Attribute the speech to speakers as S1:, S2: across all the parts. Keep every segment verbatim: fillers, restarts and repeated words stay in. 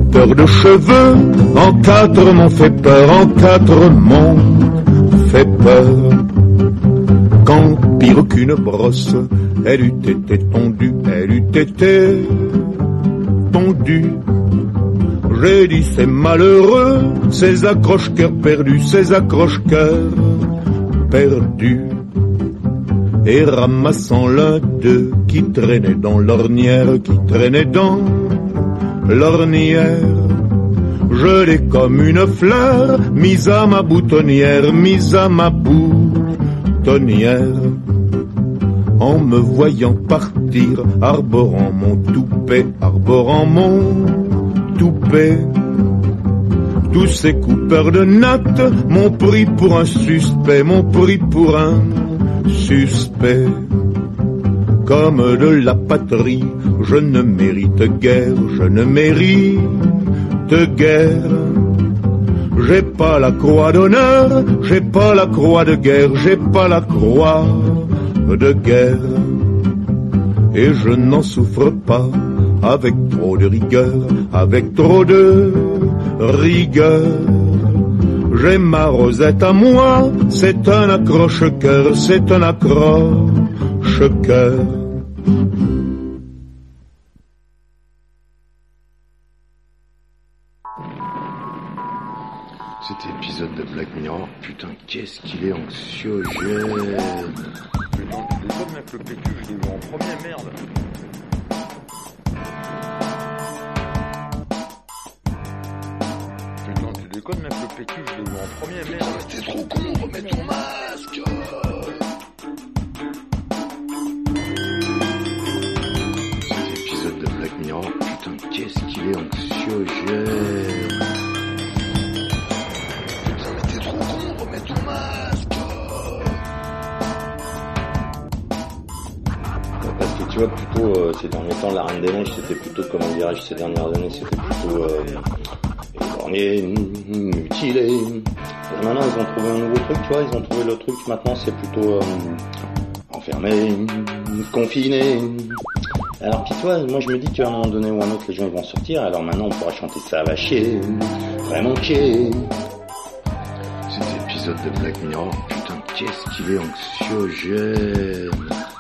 S1: coupeur de cheveux, en quatre m'ont fait peur, en quatre m'ont fait peur. Quand pire qu'une brosse, elle eût été tondue, elle eût été tondue. J'ai dit c'est malheureux, ces accroche-cœurs perdus, ces accroche-cœurs perdus. Et ramassant l'un d'eux qui traînait dans l'ornière, qui traînait dans l'ornière, je l'ai comme une fleur mise à ma boutonnière, mise à ma boutonnière. En me voyant partir, arborant mon toupet, arborant mon toupet, tous ces coupeurs de nattes m'ont pris pour un suspect, m'ont pris pour un suspect. Comme de la patrie, je ne mérite guère, je ne mérite guère. J'ai pas la croix d'honneur, j'ai pas la croix de guerre, j'ai pas la croix de guerre. Et je n'en souffre pas avec trop de rigueur, avec trop de rigueur. J'ai ma Rosette à moi, c'est un accroche-cœur, c'est un accroche-cœur.
S2: Cet épisode de Black Mirror, putain, qu'est-ce qu'il est anxiogène.
S3: Putain, tu déconnes, mec, le P Q, je l'ai vu en premier, merde. Putain, tu déconnes, mec, le P Q, je l'ai vu en premier, merde.
S2: Putain, mais t'es trop con, remets ton masque. Cet épisode de Black Mirror, putain, qu'est-ce qu'il est anxiogène.
S4: Parce que tu vois, plutôt euh, ces derniers temps, la Reine des Neiges, c'était plutôt, comment dirais-je, ces dernières années, c'était plutôt euh, éborgné, mutilé. Et maintenant, ils ont trouvé un nouveau truc, tu vois, ils ont trouvé le truc, maintenant, c'est plutôt euh, enfermé, confiné. Alors, puis tu vois, moi je me dis qu'à un moment donné ou un autre, les gens ils vont sortir, alors maintenant on pourra chanter ça va chier, vraiment chier.
S2: Cet épisode de Black Mirror, putain, qu'est-ce qu'il est anxiogène.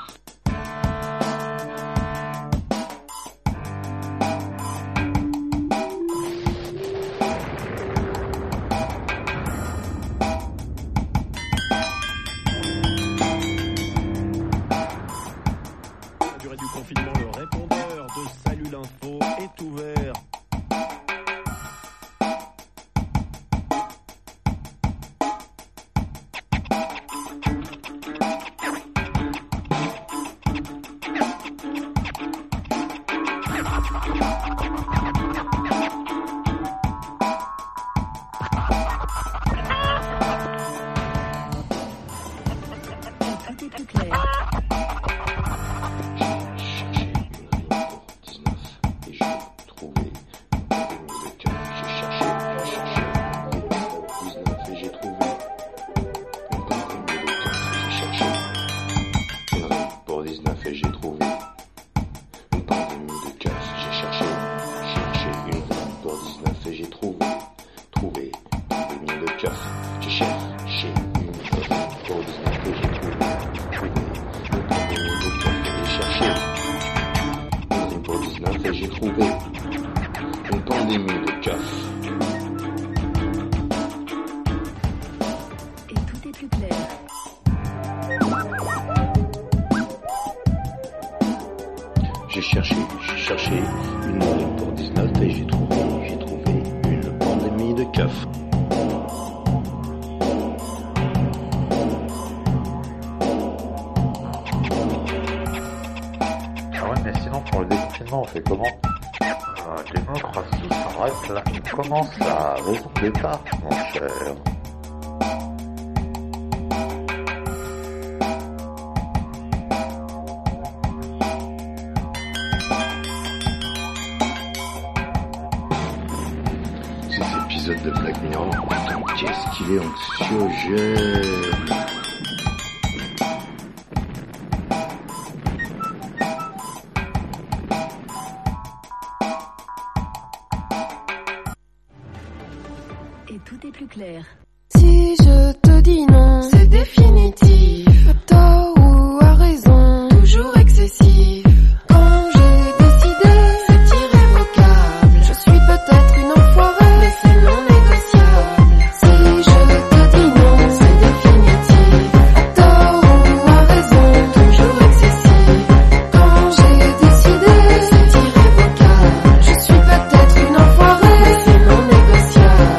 S2: J'ai cherché, j'ai cherché une moyenne pour dix-neuf et j'ai trouvé, j'ai trouvé une pandémie de keufs.
S5: Ah ouais, mais sinon pour le déconfinement on fait comment? euh, Démocratie, c'est vrai que là on commence à raison de départ, mon cher.
S2: De Black Mirror, putain, qu'est-ce qu'il est anxiogène.
S6: et tout est plus clair.
S7: Si je te dis non, c'est définitif. Tort ou à raison, toujours excessif. Quand j'ai décidé, c'est irrévocable. Je suis peut-être une enfoirée, mais c'est non négociable. Si je te dis non, c'est définitif. Tort ou à raison, toujours excessif. Quand j'ai décidé, c'est irrévocable. Je suis peut-être une enfoirée, mais c'est non négociable.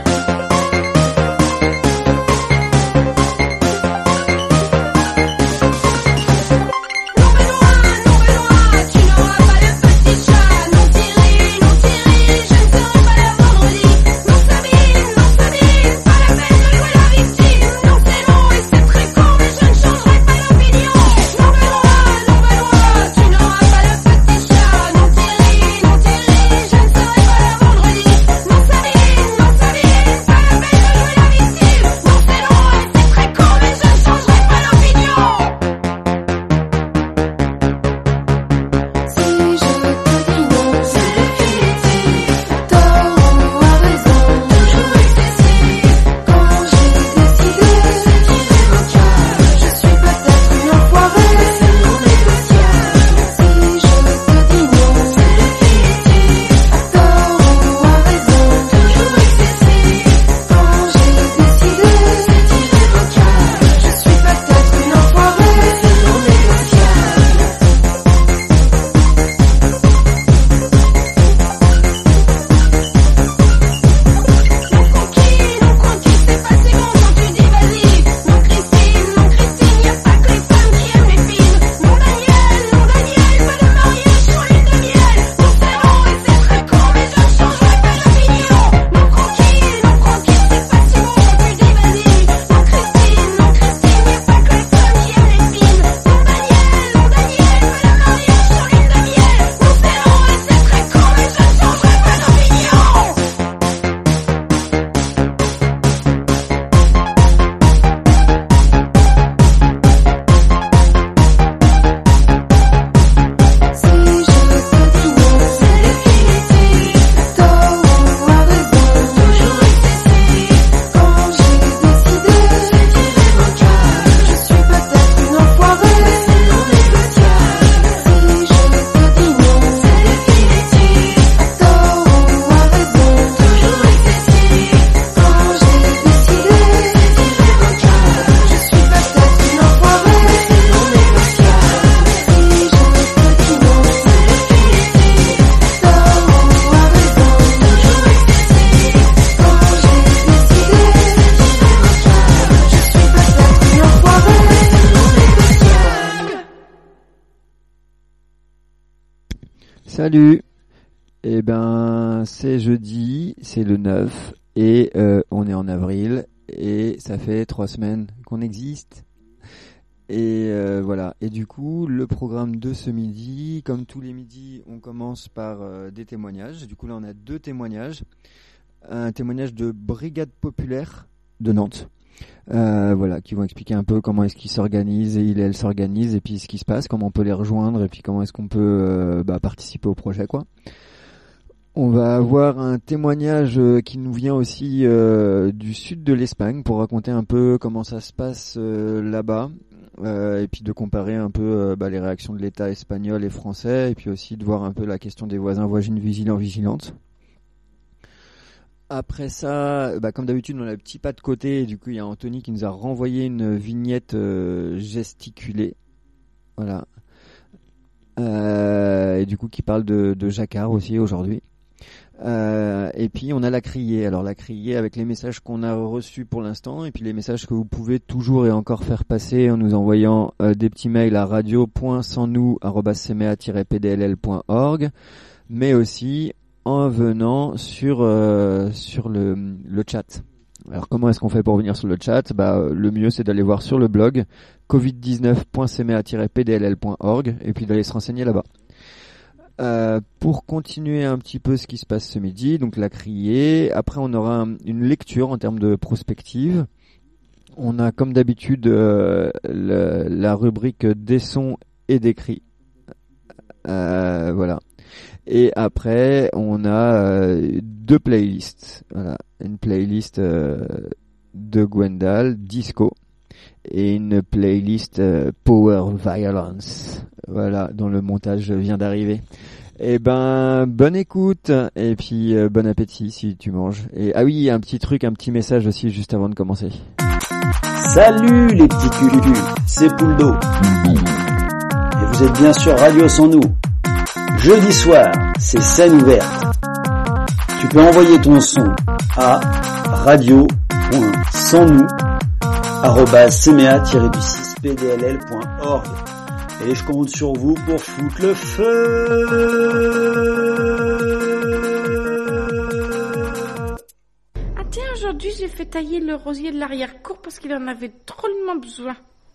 S8: Salut. Eh ben, c'est jeudi, c'est le neuf et euh, on est en avril et ça fait trois semaines qu'on existe. Et euh, voilà. Et du coup, le programme de ce midi, comme tous les midis, on commence par euh, des témoignages. Du coup, là, on a deux témoignages. Un témoignage de Brigade Populaire de Nantes. Euh, voilà, qui vont expliquer un peu comment est-ce qu'ils s'organisent et ils elles s'organisent et puis ce qui se passe, comment on peut les rejoindre et puis comment est-ce qu'on peut euh, bah, participer au projet quoi. On va avoir un témoignage euh, qui nous vient aussi euh, du sud de l'Espagne pour raconter un peu comment ça se passe euh, là-bas euh, et puis de comparer un peu euh, bah, les réactions de l'État espagnol et français et puis aussi de voir un peu la question des voisins voisines vigilants vigilantes. Après ça, bah comme d'habitude, on a le petit pas de côté. Et du coup, il y a Anthony qui nous a renvoyé une vignette euh, gesticulée. Voilà. Euh, et du coup, qui parle de, de Jacquard aussi aujourd'hui. Euh, et puis, on a la criée. Alors, la criée avec les messages qu'on a reçus pour l'instant. Et puis, les messages que vous pouvez toujours et encore faire passer en nous envoyant euh, des petits mails à radio point sans nous arobase c m e a tiret p d l l point org. Mais aussi en venant sur euh, sur le le chat. Alors comment est-ce qu'on fait pour venir sur le chat ? Bah le mieux c'est d'aller voir sur le blog covid dix-neuf point c m e a tiret p d l l point org et puis d'aller se renseigner là-bas. Euh, pour continuer un petit peu ce qui se passe ce midi, donc la criée, après on aura un, une lecture en termes de prospective. On a comme d'habitude euh, le, la rubrique des sons et des cris. Euh, voilà. Et après, on a euh, deux playlists. Voilà, une playlist euh, de Gwendal, disco, et une playlist euh, Power Violence. Voilà, dont le montage vient d'arriver. Eh ben, bonne écoute et puis euh, bon appétit si tu manges. Et ah oui, un petit truc, un petit message aussi juste avant de commencer.
S6: Salut les petits culus, c'est Pouldo. Et vous êtes bien sur Radio Sans Nous. Jeudi soir, c'est scène ouverte. Tu peux envoyer ton son à radio point sans nous arobase c m a tiret du six p d l l point org. Et je compte sur vous pour foutre le feu.
S9: Ah tiens, aujourd'hui j'ai fait tailler le rosier de l'arrière-cour parce qu'il en avait drôlement besoin.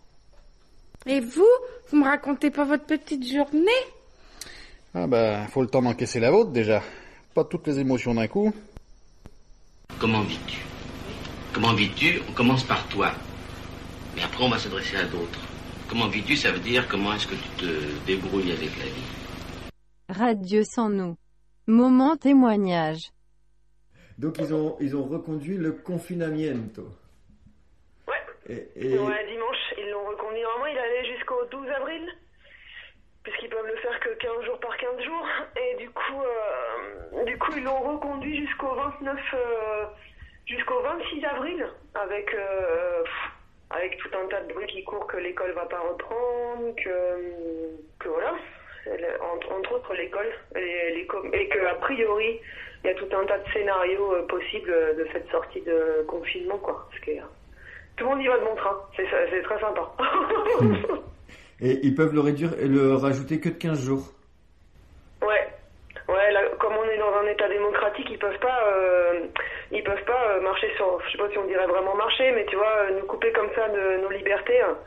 S9: Et vous, vous me racontez pas votre petite journée?
S10: Ah bah, faut le temps d'encaisser la vôtre déjà. Pas toutes les émotions d'un coup.
S11: Comment vis-tu? Comment vis-tu? On commence par toi. Mais après on va s'adresser à d'autres. Comment vis-tu, ça veut dire comment est-ce que tu te débrouilles avec la vie.
S12: Radio Sans Nous. Moment témoignage.
S8: Donc ils ont ils ont reconduit le confinamiento.
S13: Ouais.
S8: Et, et...
S13: Ouais, dimanche, ils l'ont reconduit. Normalement, il allait jusqu'au douze avril, puisqu'ils peuvent le faire que quinze jours par quinze jours. Et du coup, euh, du coup, ils l'ont reconduit jusqu'au vingt-neuf, euh, jusqu'au vingt-six avril, avec euh, avec tout un tas de bruits qui courent que l'école va pas reprendre, que que voilà, entre, entre autres l'école, et, les, et que a priori il y a tout un tas de scénarios euh, possibles de cette sortie de confinement, quoi. Parce que euh, tout le monde y va de mon train, c'est c'est très sympa.
S8: Et ils peuvent le réduire et le rajouter que de quinze jours.
S13: Ouais, ouais. Là, comme on est dans un État démocratique, ils peuvent pas, euh, ils peuvent pas euh, marcher sur, je sais pas si on dirait vraiment marcher, mais tu vois, euh, nous couper comme ça de nos libertés. Hein.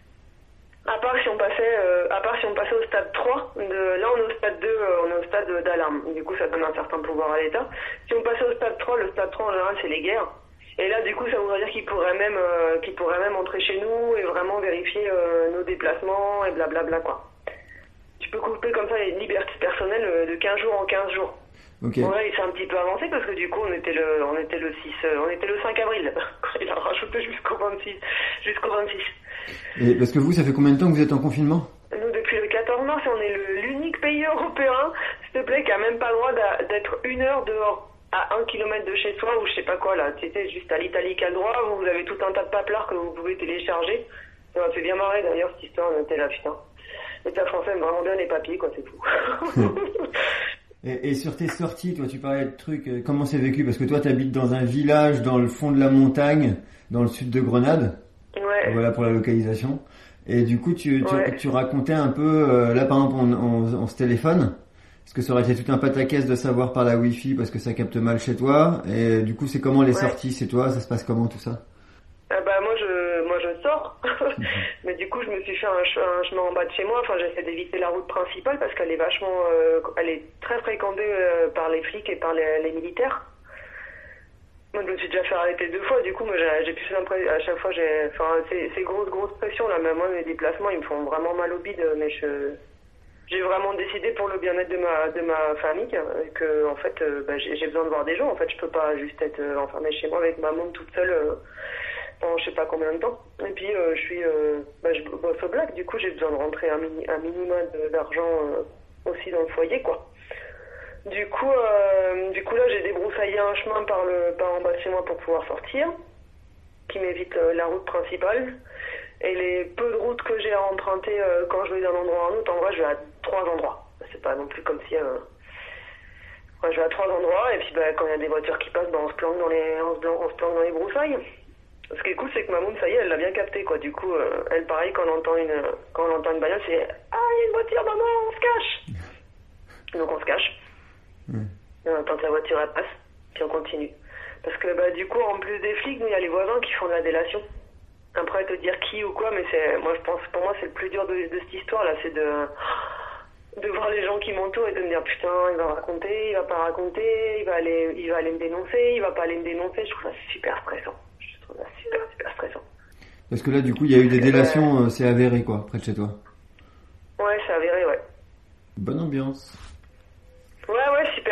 S13: À part si on passait, euh, à part si on passait au stade trois. De, là, on est au stade deux, euh, on est au stade d'alarme. Du coup, ça donne un certain pouvoir à l'État. Si on passait au stade trois, le stade trois en général, c'est les guerres. Et là, du coup, ça voudrait dire qu'ils pourraient même, euh, qu'ils pourraient même entrer chez nous et vraiment vérifier euh, nos déplacements et blablabla, quoi. Tu peux couper comme ça les libertés personnelles euh, de quinze jours en quinze jours.
S8: Okay.
S13: Bon, là, il s'est un petit peu avancé parce que du coup, on était le, on était le six, euh, on était le cinq avril. Il a rajouté jusqu'au vingt-six, jusqu'au vingt-six.
S8: Et parce que vous, ça fait combien de temps que vous êtes en confinement?
S13: Nous, depuis le quatorze mars, on est le, l'unique pays européen, s'il te plaît, qui a même pas le droit d'a, d'être une heure dehors. À un kilomètre de chez soi ou je sais pas quoi là, c'était juste à l'Italie qui a le droit, vous avez tout un tas de paplards que vous pouvez télécharger. Ça m'a fait bien marrer d'ailleurs cette histoire, on était là putain. L'État français aime vraiment bien les papiers quoi, c'est fou.
S8: et, et sur tes sorties, toi tu parlais de trucs, euh, comment c'est vécu? Parce que toi t'habites dans un village dans le fond de la montagne, dans le sud de Grenade.
S13: Ouais.
S8: Voilà pour la localisation. Et du coup tu, tu,
S13: ouais.
S8: tu racontais un peu, euh, là par exemple on, on, on se téléphone. Est-ce que ça aurait été tout un pataquès de savoir par la Wi-Fi parce que ça capte mal chez toi? Et du coup, c'est comment les ouais. sorties? C'est toi? Ça se passe comment tout ça?
S13: Ah bah moi je moi je sors, mais du coup je me suis fait un, ch- un chemin en bas de chez moi. Enfin j'essaie d'éviter la route principale parce qu'elle est vachement, euh, elle est très fréquentée euh, par les flics et par les, les militaires. Moi je me suis déjà fait arrêter deux fois. Du coup moi j'ai, j'ai plus l'impression à chaque fois j'ai, enfin c'est c'est grosse grosse pression là. Même moi mes déplacements ils me font vraiment mal au bide, mais je J'ai vraiment décidé pour le bien-être de ma de ma famille que en fait euh, bah, j'ai, j'ai besoin de voir des gens. En fait, je peux pas juste être euh, enfermée chez moi avec ma môme toute seule euh, pendant je sais pas combien de temps. Et puis euh, je suis euh, bah, je bosse au black. Du coup, j'ai besoin de rentrer un mini un minimum de, d'argent euh, aussi dans le foyer, quoi. Du coup, euh, du coup là, j'ai débroussaillé un chemin par le par en bas de chez moi pour pouvoir sortir, qui m'évite euh, la route principale. Et les peu de routes que j'ai à emprunter euh, quand je vais d'un endroit à un autre, en vrai, je vais à trois endroits. C'est pas non plus comme si... Euh... Ouais, je vais à trois endroits, et puis bah, quand il y a des voitures qui passent, bah, on se planque dans les, on se planque, on se planque dans les broussailles. Ce qui est cool, c'est que ma môme, ça y est, elle l'a bien capté, quoi. Du coup, euh, elle, pareil, quand on entend une, quand on entend une bagnole, c'est « Ah, il y a une voiture, maman, on se cache !» Donc on se cache. Mmh. Et on attend que la voiture, elle passe, puis on continue. Parce que bah, du coup, en plus des flics, nous, il y a les voisins qui font de la délation. Après te dire qui ou quoi, mais c'est, moi je pense, pour moi c'est le plus dur de, de cette histoire là, c'est de, de voir les gens qui m'entourent et de me dire putain, il va raconter, il va pas raconter, il va aller, il va aller me dénoncer, il va pas aller me dénoncer. Je trouve ça super stressant. Je trouve ça super super stressant.
S8: Parce que là du coup il y a eu des délations, euh, c'est avéré quoi, près de chez toi.
S13: Ouais, c'est avéré, ouais.
S8: Bonne ambiance.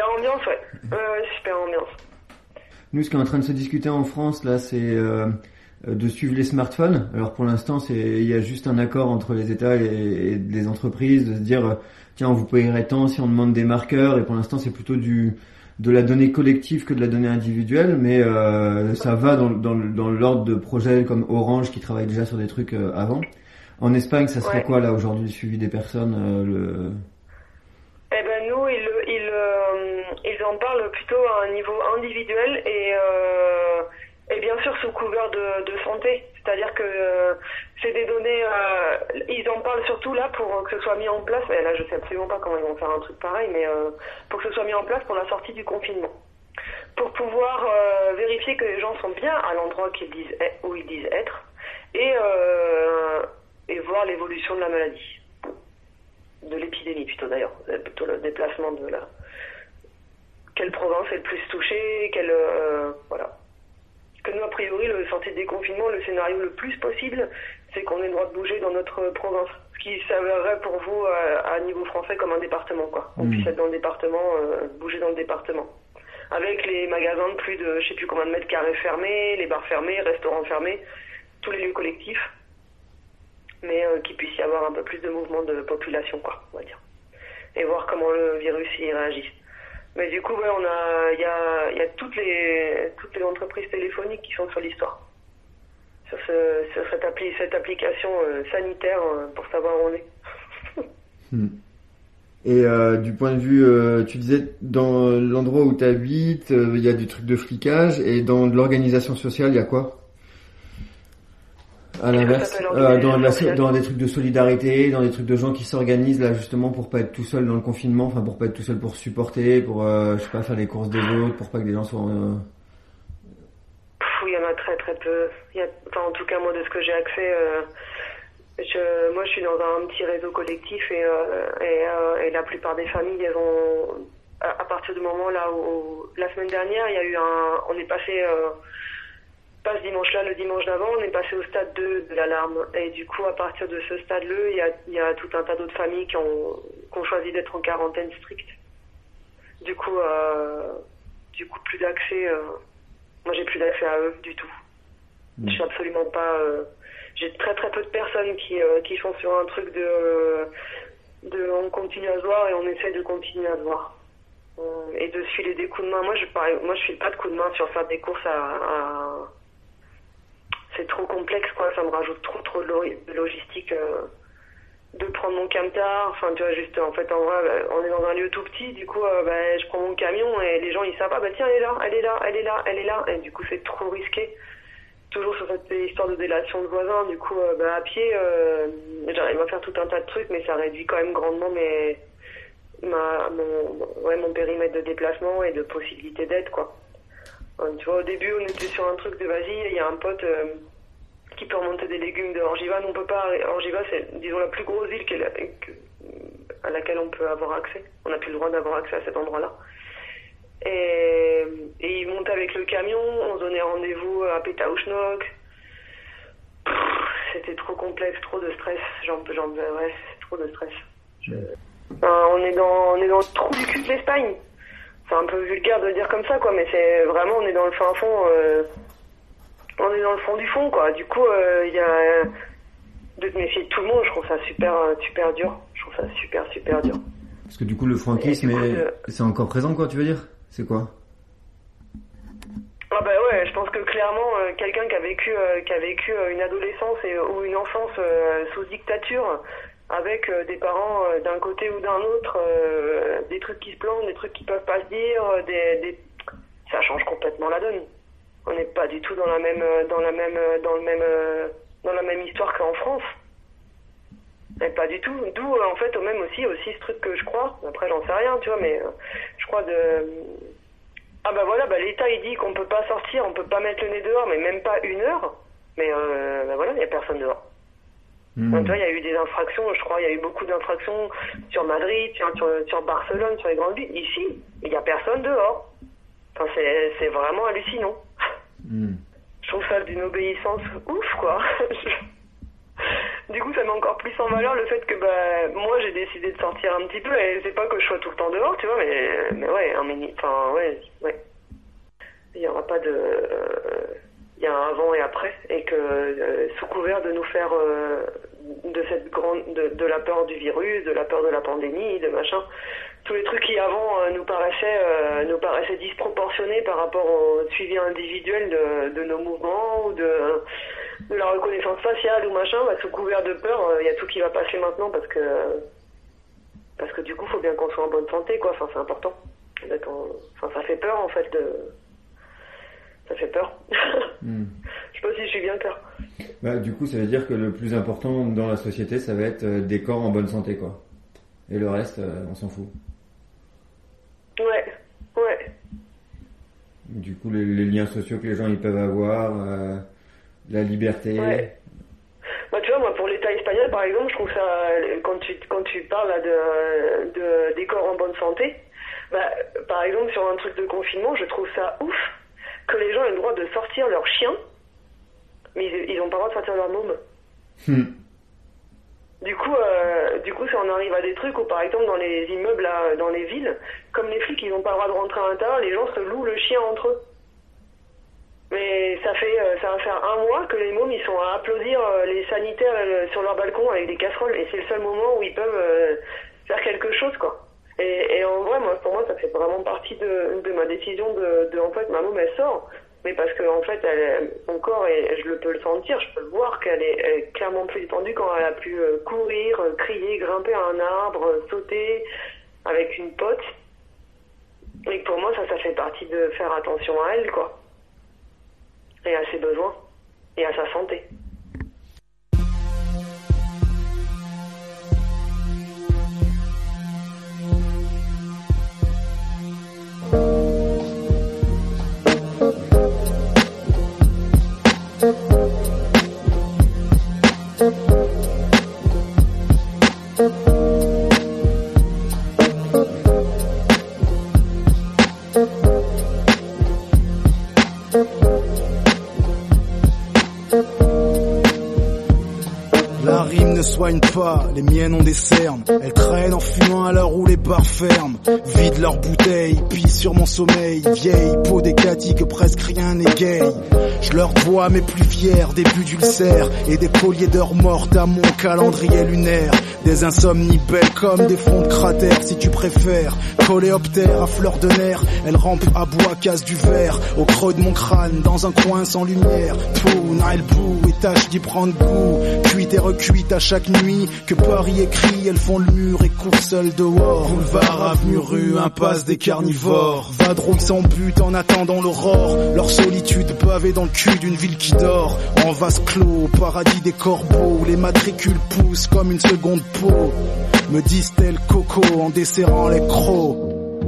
S13: super ambiance, ouais. Euh, super ambiance.
S8: Nous, ce qui est en train de se discuter en France, là, c'est euh, de suivre les smartphones. Alors pour l'instant, c'est il y a juste un accord entre les États et, et les entreprises de se dire, euh, tiens, on vous payerait tant si on demande des marqueurs. Et pour l'instant, c'est plutôt du de la donnée collective que de la donnée individuelle, mais euh, ça va dans, dans, dans l'ordre de projets comme Orange qui travaille déjà sur des trucs euh, avant. En Espagne, ça serait ouais. quoi là aujourd'hui le suivi des personnes euh, le...
S13: Eh ben nous, ils, ils, euh, ils en parlent plutôt à un niveau individuel et, euh, et bien sûr sous couvert de, de santé. C'est-à-dire que euh, c'est des données, euh, ils en parlent surtout là pour que ce soit mis en place, mais là je sais absolument pas comment ils vont faire un truc pareil, mais euh, pour que ce soit mis en place pour la sortie du confinement. Pour pouvoir euh, vérifier que les gens sont bien à l'endroit qu'ils disent, où ils disent être et, euh, et voir l'évolution de la maladie. De l'épidémie plutôt d'ailleurs, plutôt le déplacement de la... Quelle province est le plus touchée, quelle... Euh, voilà. Que nous, a priori, le sortie de déconfinement, le scénario le plus possible, c'est qu'on ait le droit de bouger dans notre province. Ce qui s'avérerait pour vous, à, à niveau français, comme un département, quoi. On mmh. puisse être dans le département, euh, bouger dans le département. Avec les magasins de plus de, je sais plus combien de mètres carrés fermés, les bars fermés, restaurants fermés, tous les lieux collectifs. Mais euh, qu'il puisse y avoir un peu plus de mouvement de population, quoi, on va dire. Et voir comment le virus y réagit. Mais du coup, ouais, on a, il y a, il y a toutes les, toutes les entreprises téléphoniques qui sont sur l'histoire. Sur ce, sur cette appli, cette application euh, sanitaire euh, pour savoir où on est.
S8: hmm. Et euh, du point de vue, euh, tu disais, dans l'endroit où tu habites, il euh, y a du truc de flicage, et dans l'organisation sociale, il y a quoi? À l'inverse, euh, dans, la, dans des trucs de solidarité, dans des trucs de gens qui s'organisent là justement pour pas être tout seul dans le confinement, enfin pour pas être tout seul pour supporter, pour euh, je sais pas faire les courses des autres, pour pas que des gens soient. Euh...
S13: Il y en a très très peu. Il y a, enfin en tout cas moi de ce que j'ai accès, euh, je, moi je suis dans un petit réseau collectif et euh, et, euh, et la plupart des familles elles ont à, à partir du moment là où la semaine dernière il y a eu un, on est passé. Euh, Pas ce dimanche-là, le dimanche d'avant, on est passé au stade deux de l'alarme. Et du coup, à partir de ce stade-là, il y a, il y a tout un tas d'autres familles qui ont, qui ont choisi d'être en quarantaine stricte. Du coup, euh, du coup, plus d'accès. Euh, moi, j'ai plus d'accès à eux du tout. Mmh. Je suis absolument pas. Euh, j'ai très très peu de personnes qui euh, qui sont sur un truc de de on continue à se voir et on essaie de continuer à se voir. Euh, et de se filer des coups de main. Moi, je pareil, moi, je file pas de coups de main sur faire des courses à, à c'est trop complexe, quoi. Ça me rajoute trop, trop de, lo- de logistique, euh, de prendre mon camtar. Enfin, tu vois, juste, en fait, en vrai, bah, on est dans un lieu tout petit. Du coup, euh, bah, je prends mon camion et les gens, ils savent pas, bah, tiens, elle est là, elle est là, elle est là, elle est là. Et du coup, c'est trop risqué. Toujours sur cette histoire de délation de voisins. Du coup, euh, bah, à pied, euh, j'arrive à faire tout un tas de trucs, mais ça réduit quand même grandement mes, ma, mon, ouais, mon périmètre de déplacement et de possibilité d'aide, quoi. Tu vois, au début, on était sur un truc de vas-y, il y a un pote euh, qui peut remonter des légumes de Orgiva. Nous, on peut pas. Orgiva, c'est, disons, la plus grosse ville la, que, à laquelle on peut avoir accès. On n'a plus le droit d'avoir accès à cet endroit-là. Et, et il monte avec le camion, on se donnait rendez-vous à Pétaouchnok. C'était trop complexe, trop de stress. J'en, j'en, ouais, c'est trop de stress. Je, enfin, on est dans, on est dans le trou du cul de l'Espagne. C'est un peu vulgaire de le dire comme ça, quoi, mais c'est vraiment, on est dans le fin fond, euh, on est dans le fond du fond, quoi. Du coup, il euh, y a euh, de te méfier de tout le monde, je trouve ça super, super dur. Je trouve ça super, super dur.
S8: Parce que du coup, le franquisme, coup, est... c'est encore présent, quoi, tu veux dire? C'est quoi?
S13: Ah bah ouais, je pense que clairement, euh, quelqu'un qui a vécu, euh, qui a vécu euh, une adolescence et, ou une enfance euh, sous dictature, avec euh, des parents euh, d'un côté ou d'un autre, euh, des trucs qui se plantent, des trucs qui peuvent pas se dire, euh, des, des... ça change complètement la donne. On n'est pas du tout dans la même, dans la même, dans le même, dans la même histoire qu'en France. Et pas du tout. D'où euh, en fait, au même aussi, aussi ce truc que je crois. Après, j'en sais rien, tu vois, mais euh, je crois de. Ah bah voilà, bah l'État il dit qu'on peut pas sortir, on peut pas mettre le nez dehors, mais même pas une heure. Mais euh, bah voilà, il y a personne dehors. Mmh. Donc, tu vois, il y a eu des infractions, je crois, il y a eu beaucoup d'infractions sur Madrid, sur, sur, sur Barcelone, sur les grandes villes. Ici, il n'y a personne dehors. Enfin, c'est, c'est vraiment hallucinant. Mmh. Je trouve ça d'une obéissance ouf, quoi. Du coup, ça met encore plus en valeur le fait que bah moi j'ai décidé de sortir un petit peu et c'est pas que je sois tout le temps dehors, tu vois, mais mais ouais, un mini, enfin ouais, ouais. Il y aura pas de, il euh, y a un avant et après et que euh, sous couvert de nous faire euh, de cette grande, de, de la peur du virus, de la peur de la pandémie, de machin, tous les trucs qui avant euh, nous paraissaient euh, nous paraissaient disproportionnés par rapport au suivi individuel de, de nos mouvements ou de de la reconnaissance faciale ou machin, bah, sous couvert de peur, il euh, y a tout qui va passer maintenant parce que parce que du coup, faut bien qu'on soit en bonne santé, quoi. Enfin, c'est important. En... Enfin, ça fait peur en fait. De... Ça fait peur. Mm. Je sais pas si je suis bien clair.
S8: Bah, du coup, ça veut dire que le plus important dans la société, ça va être euh, des corps en bonne santé, quoi. Et le reste, euh, on s'en fout.
S13: Ouais, ouais.
S8: Du coup, les, les liens sociaux que les gens ils peuvent avoir. Euh... La liberté.
S13: Ouais. Bah tu vois, moi pour l'État espagnol par exemple, je trouve ça, quand tu quand tu parles là, de, de des corps en bonne santé, bah par exemple sur un truc de confinement, je trouve ça ouf que les gens aient le droit de sortir leur chien, mais ils, ils ont pas le droit de sortir leur môme. Hmm. Du coup, euh, du coup, ça on arrive à des trucs où par exemple dans les immeubles là, dans les villes, comme les flics ils ont pas le droit de rentrer à l'intérieur, les gens se louent le chien entre eux. Mais ça fait ça va faire un mois que les mômes ils sont à applaudir les sanitaires sur leur balcon avec des casseroles et c'est le seul moment où ils peuvent faire quelque chose quoi. Et, et en vrai moi pour moi ça fait vraiment partie de, de ma décision de, de en fait ma môme elle sort mais parce que en fait elle, son corps et je le peux le sentir, je peux le voir qu'elle est, elle est clairement plus détendue quand elle a pu courir, crier, grimper à un arbre, sauter avec une pote. Et pour moi ça ça fait partie de faire attention à elle quoi. Et à ses besoins, et à sa santé.
S14: Soigne pas, les miennes ont des cernes. Elles traînent en fumant à l'heure où les bars ferment. Vident leurs bouteilles, pissent sur mon sommeil. Vieille peau décatie que presque rien n'est gay. Je leur dois mes plus fiers débuts d'ulcères et des colliers d'heures mortes à mon calendrier lunaire. Des insomnies belles comme des fonds de cratères si tu préfères. Coléoptère à fleur de nerfs, elle rampe à bois, casse du verre. Au creux de mon crâne, dans un coin sans lumière. Tout, n'a le bout et tâche d'y prendre goût. Cuite et recuite à chaque nuit que Paris écrit, elles font le mur et courent seules dehors. Boulevard, avenue, rue, impasse des carnivores. Vadrouille sans but en attendant l'aurore. Leur solitude pavée dans le cul d'une ville qui dort. En vase clos, paradis des corbeaux. Les matricules poussent comme une seconde peau. Me disent-elles coco en desserrant les crocs.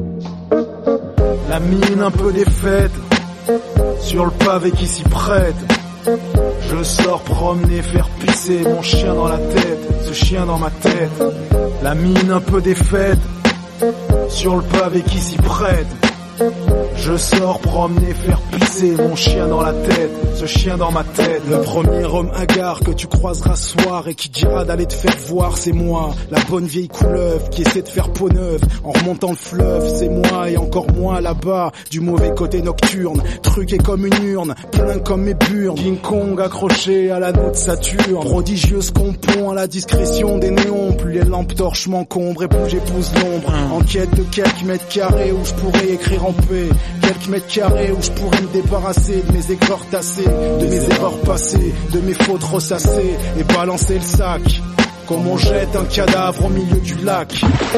S14: La mine un peu défaite sur le pavé qui s'y prête. Je sors promener, faire pisser mon chien dans la tête, ce chien dans ma tête. La mine un peu défaite sur le pavé qui s'y prête. Je sors promener, faire pisser mon chien dans la tête, ce chien dans ma tête. Le premier homme hagard que tu croiseras ce soir et qui dira d'aller te faire voir, c'est moi. La bonne vieille couleuvre qui essaie de faire peau neuve en remontant le fleuve, c'est moi. Et encore moins là-bas, du mauvais côté nocturne, truqué comme une urne, plein comme mes burnes. King Kong accroché à l'anneau de Saturne, prodigieuse compon à la discrétion des néons. Plus les lampes torches m'encombrent et plus j'épouse l'ombre. En quête de quelques mètres carrés où je pourrais écrire en paix, quelques mètres carrés où je pourrais me débarrasser de mes aigreurs tassées, de mes erreurs passées, de mes fautes ressassées et balancer le sac comme on jette un cadavre au milieu du lac.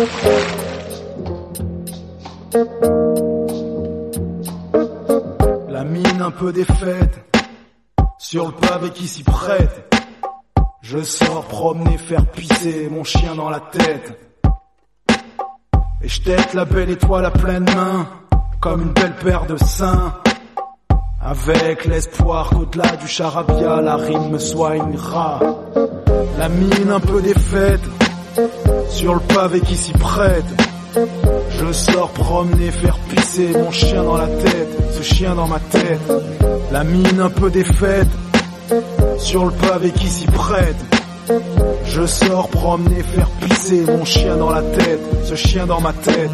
S14: La mine un peu défaite sur le pavé qui s'y prête. Je sors promener, faire pisser mon chien dans la tête. Et je tête la belle étoile à pleine main comme une belle paire de seins, avec l'espoir qu'au-delà du charabia la rime me soignera. La mine un peu défaite sur le pavé qui s'y prête. Je sors promener, faire pisser mon chien dans la tête, ce chien dans ma tête. La mine un peu défaite sur le pavé qui s'y prête. Je sors promener, faire pisser mon chien dans la tête, ce chien dans ma tête.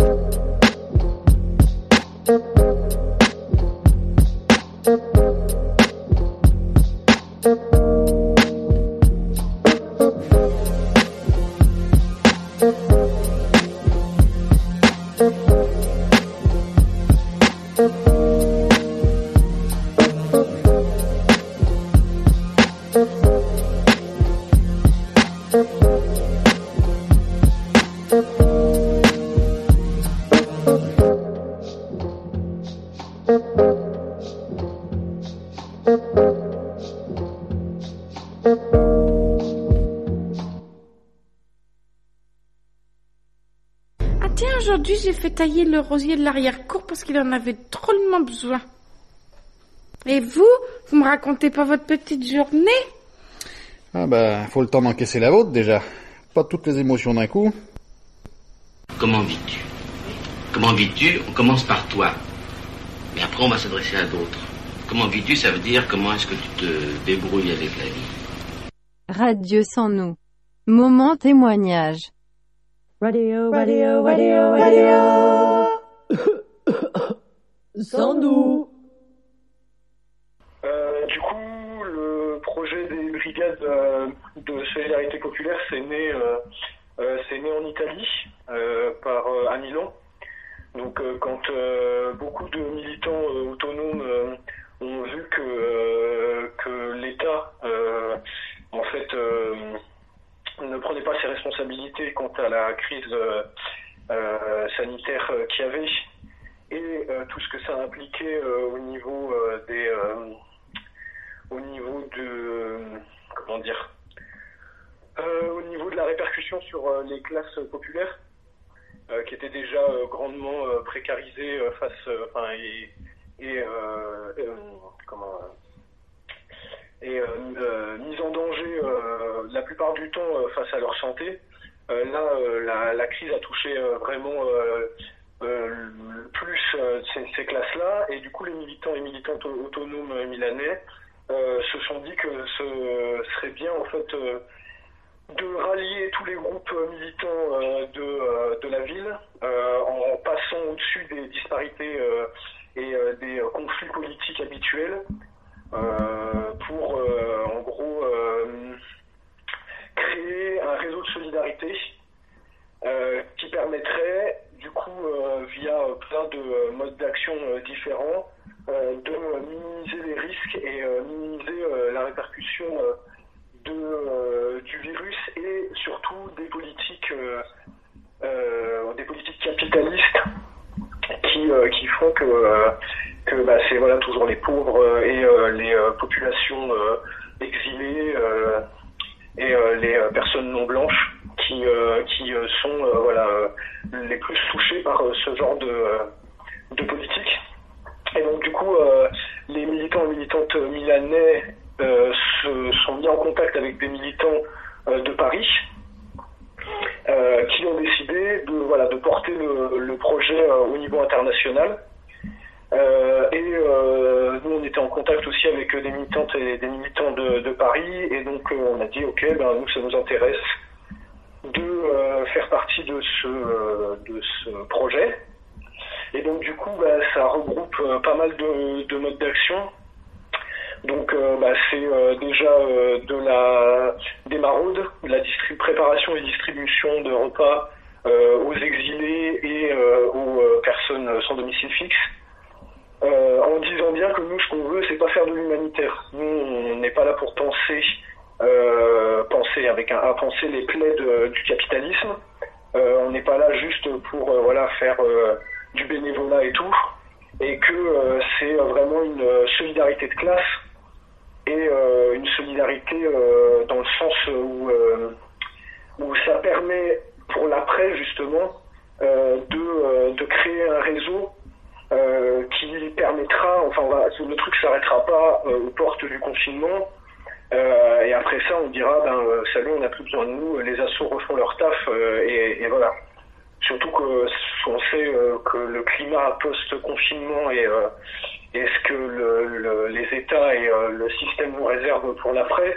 S9: Ah tiens, aujourd'hui j'ai fait tailler le rosier de l'arrière-cour parce qu'il en avait drôlement besoin. Et vous, vous me racontez pas votre petite journée?
S10: Ah bah, faut le temps d'encaisser la vôtre déjà. Pas toutes les émotions d'un coup.
S11: Comment vis-tu? Comment vis-tu? On commence par toi. Mais après, on va s'adresser à d'autres. Comment vis-tu? Ça veut dire comment est-ce que tu te débrouilles avec la vie.
S12: Radio sans nous. Moment témoignage.
S15: Radio, radio, radio, radio. Sans nous.
S16: Euh, du coup, le projet des brigades euh, de solidarité populaire, c'est né, euh, euh, c'est né en Italie, euh, par euh, à Milan. Donc, euh, quand euh, beaucoup de militants euh, autonomes euh, ont vu que euh, que l'État, euh, en fait, euh, ne prenait pas ses responsabilités quant à la crise euh, euh, sanitaire euh, qu'il y avait et euh, tout ce que ça impliquait euh, au niveau euh, des euh, au niveau de euh, comment dire euh, au niveau de la répercussion sur euh, les classes populaires euh, qui étaient déjà euh, grandement euh, précarisées euh, face euh, enfin et, et euh, euh, comment et euh, euh, mises en danger euh, la plupart du temps euh, face à leur santé. Euh, là, euh, la, la crise a touché euh, vraiment euh, euh, plus euh, ces, ces classes-là, et du coup les militants et militantes autonomes milanais euh, se sont dit que ce serait bien en fait euh, de rallier tous les groupes militants euh, de, euh, de la ville euh, en passant au-dessus des disparités euh, et euh, des euh, conflits politiques habituels. Euh, pour euh, en gros euh, créer un réseau de solidarité euh, qui permettrait du coup euh, via plein de modes d'action euh, différents euh, de minimiser les risques et euh, minimiser euh, la répercussion euh, de, euh, du virus et surtout des politiques euh, euh, des politiques capitalistes qui, euh, qui font que euh, que bah, c'est voilà toujours les pauvres euh, et euh, les euh, populations euh, exilées euh, et euh, les euh, personnes non blanches qui euh, qui euh, sont euh, voilà euh, les plus touchés par euh, ce genre de euh, de politique. Et donc du coup euh, les militants et militantes milanais euh, se sont mis en contact avec des militants euh, de Paris euh, qui ont décidé de voilà de porter le, le projet euh, au niveau international. Euh, et euh, nous on était en contact aussi avec des militantes et des militants de, de Paris, et donc euh, on a dit ok ben nous ça nous intéresse de euh, faire partie de ce euh, de ce projet. Et donc du coup bah, ça regroupe euh, pas mal de, de modes d'action. Donc euh, bah, c'est euh, déjà euh, de la des maraudes, de la distrib- préparation et distribution de repas euh, aux exilés et euh, aux euh, personnes sans domicile fixe. Euh, en disant bien que nous, ce qu'on veut, c'est pas faire de l'humanitaire. Nous, on n'est pas là pour penser, euh, penser avec un A, penser les plaies de, du capitalisme. Euh, on n'est pas là juste pour euh, voilà faire euh, du bénévolat et tout, et que euh, c'est vraiment une solidarité de classe et euh, une solidarité euh, dans le sens où euh, où ça permet pour l'après justement euh, de euh, de créer un réseau. Euh, qui permettra, enfin on va, le truc s'arrêtera pas euh, aux portes du confinement euh, et après ça on dira ben euh, salut on n'a plus besoin de nous, les assos refont leur taf euh, et, et voilà. Surtout que on sait euh, que le climat post-confinement et, euh, et ce que le, le, les États et euh, le système nous réservent pour l'après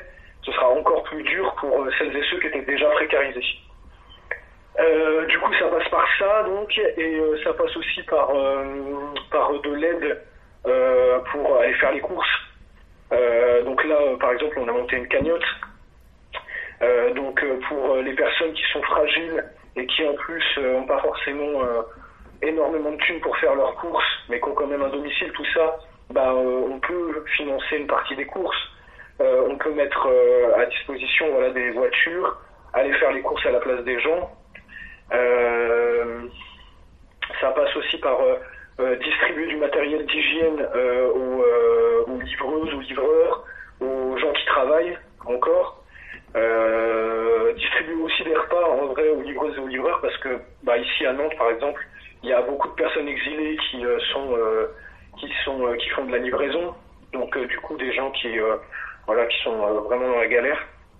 S16: ce sera encore plus dur pour euh, celles et ceux qui étaient déjà précarisés. Euh, du coup, ça passe par ça, donc, et euh, ça passe aussi par, euh, par de l'aide euh, pour aller faire les courses. Euh, donc là, euh, par exemple, on a monté une cagnotte. Euh, donc euh, pour les personnes qui sont fragiles et qui en plus euh, ont pas forcément euh, énormément de thunes pour faire leurs courses, mais qui ont quand même un domicile, tout ça, bah, euh, on peut financer une partie des courses. Euh, on peut mettre euh, à disposition voilà, des voitures, aller faire les courses à la place des gens. Euh, ça passe aussi par euh, euh, distribuer du matériel d'hygiène euh, aux, euh, aux livreuses, aux livreurs, aux gens qui travaillent encore. Euh, distribuer aussi des repas en vrai aux livreuses et aux livreurs, parce que bah, ici à Nantes par exemple, il y a beaucoup de personnes exilées qui euh, sont euh, qui sont euh, qui font de la livraison, donc euh, du coup des gens qui euh, voilà qui sont euh, vraiment dans la galère.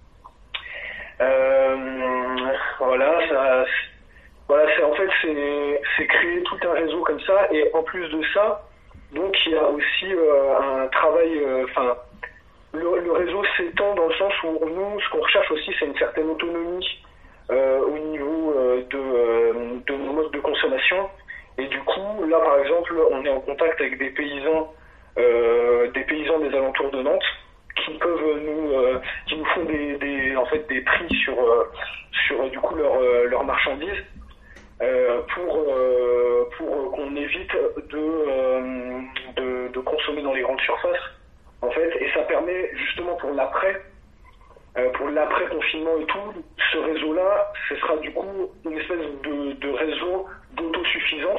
S16: Euh, voilà, ça, voilà, c'est en fait c'est c'est créer tout un réseau comme ça, et en plus de ça, donc il y a aussi euh, un travail, enfin. Euh, Le, le réseau s'étend dans le sens où nous, ce qu'on recherche aussi, c'est une certaine autonomie euh, au niveau euh, de, euh, de nos modes de consommation. Et du coup, là, par exemple, on est en contact avec des paysans, euh, des paysans des alentours de Nantes, qui peuvent nous, euh, qui nous font des, des, en fait, des prix sur, euh, sur du coup leurs leur marchandises, euh, pour, euh, pour qu'on évite de, euh, de, de consommer dans les grandes surfaces. En fait, et ça permet justement pour l'après, euh, pour l'après-confinement et tout, ce réseau-là, ce sera du coup une espèce de, de réseau d'autosuffisance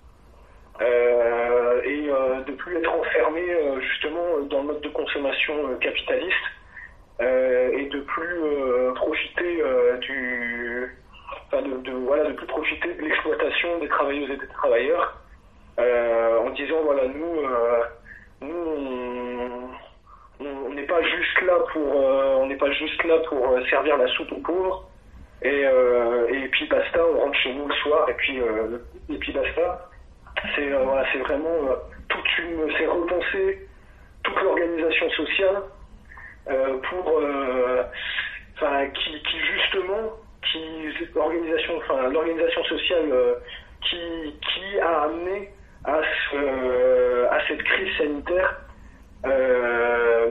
S16: euh, et euh, de plus être enfermé euh, justement dans le mode de consommation euh, capitaliste euh, et de plus euh, profiter euh, du, enfin de, de voilà, de plus profiter de l'exploitation des travailleuses et des travailleurs euh, en disant voilà nous. Euh, Nous, on n'est pas juste là pour, euh, on n'est pas juste là pour euh, servir la soupe aux pauvres et, euh, et puis basta, on rentre chez nous le soir et puis euh, et puis basta. C'est euh, voilà, c'est vraiment euh, toute une, c'est repenser toute l'organisation sociale euh, pour, enfin euh, qui, qui justement, qui l'organisation, enfin l'organisation sociale euh, qui qui a amené à, ce, euh, à cette crise sanitaire euh,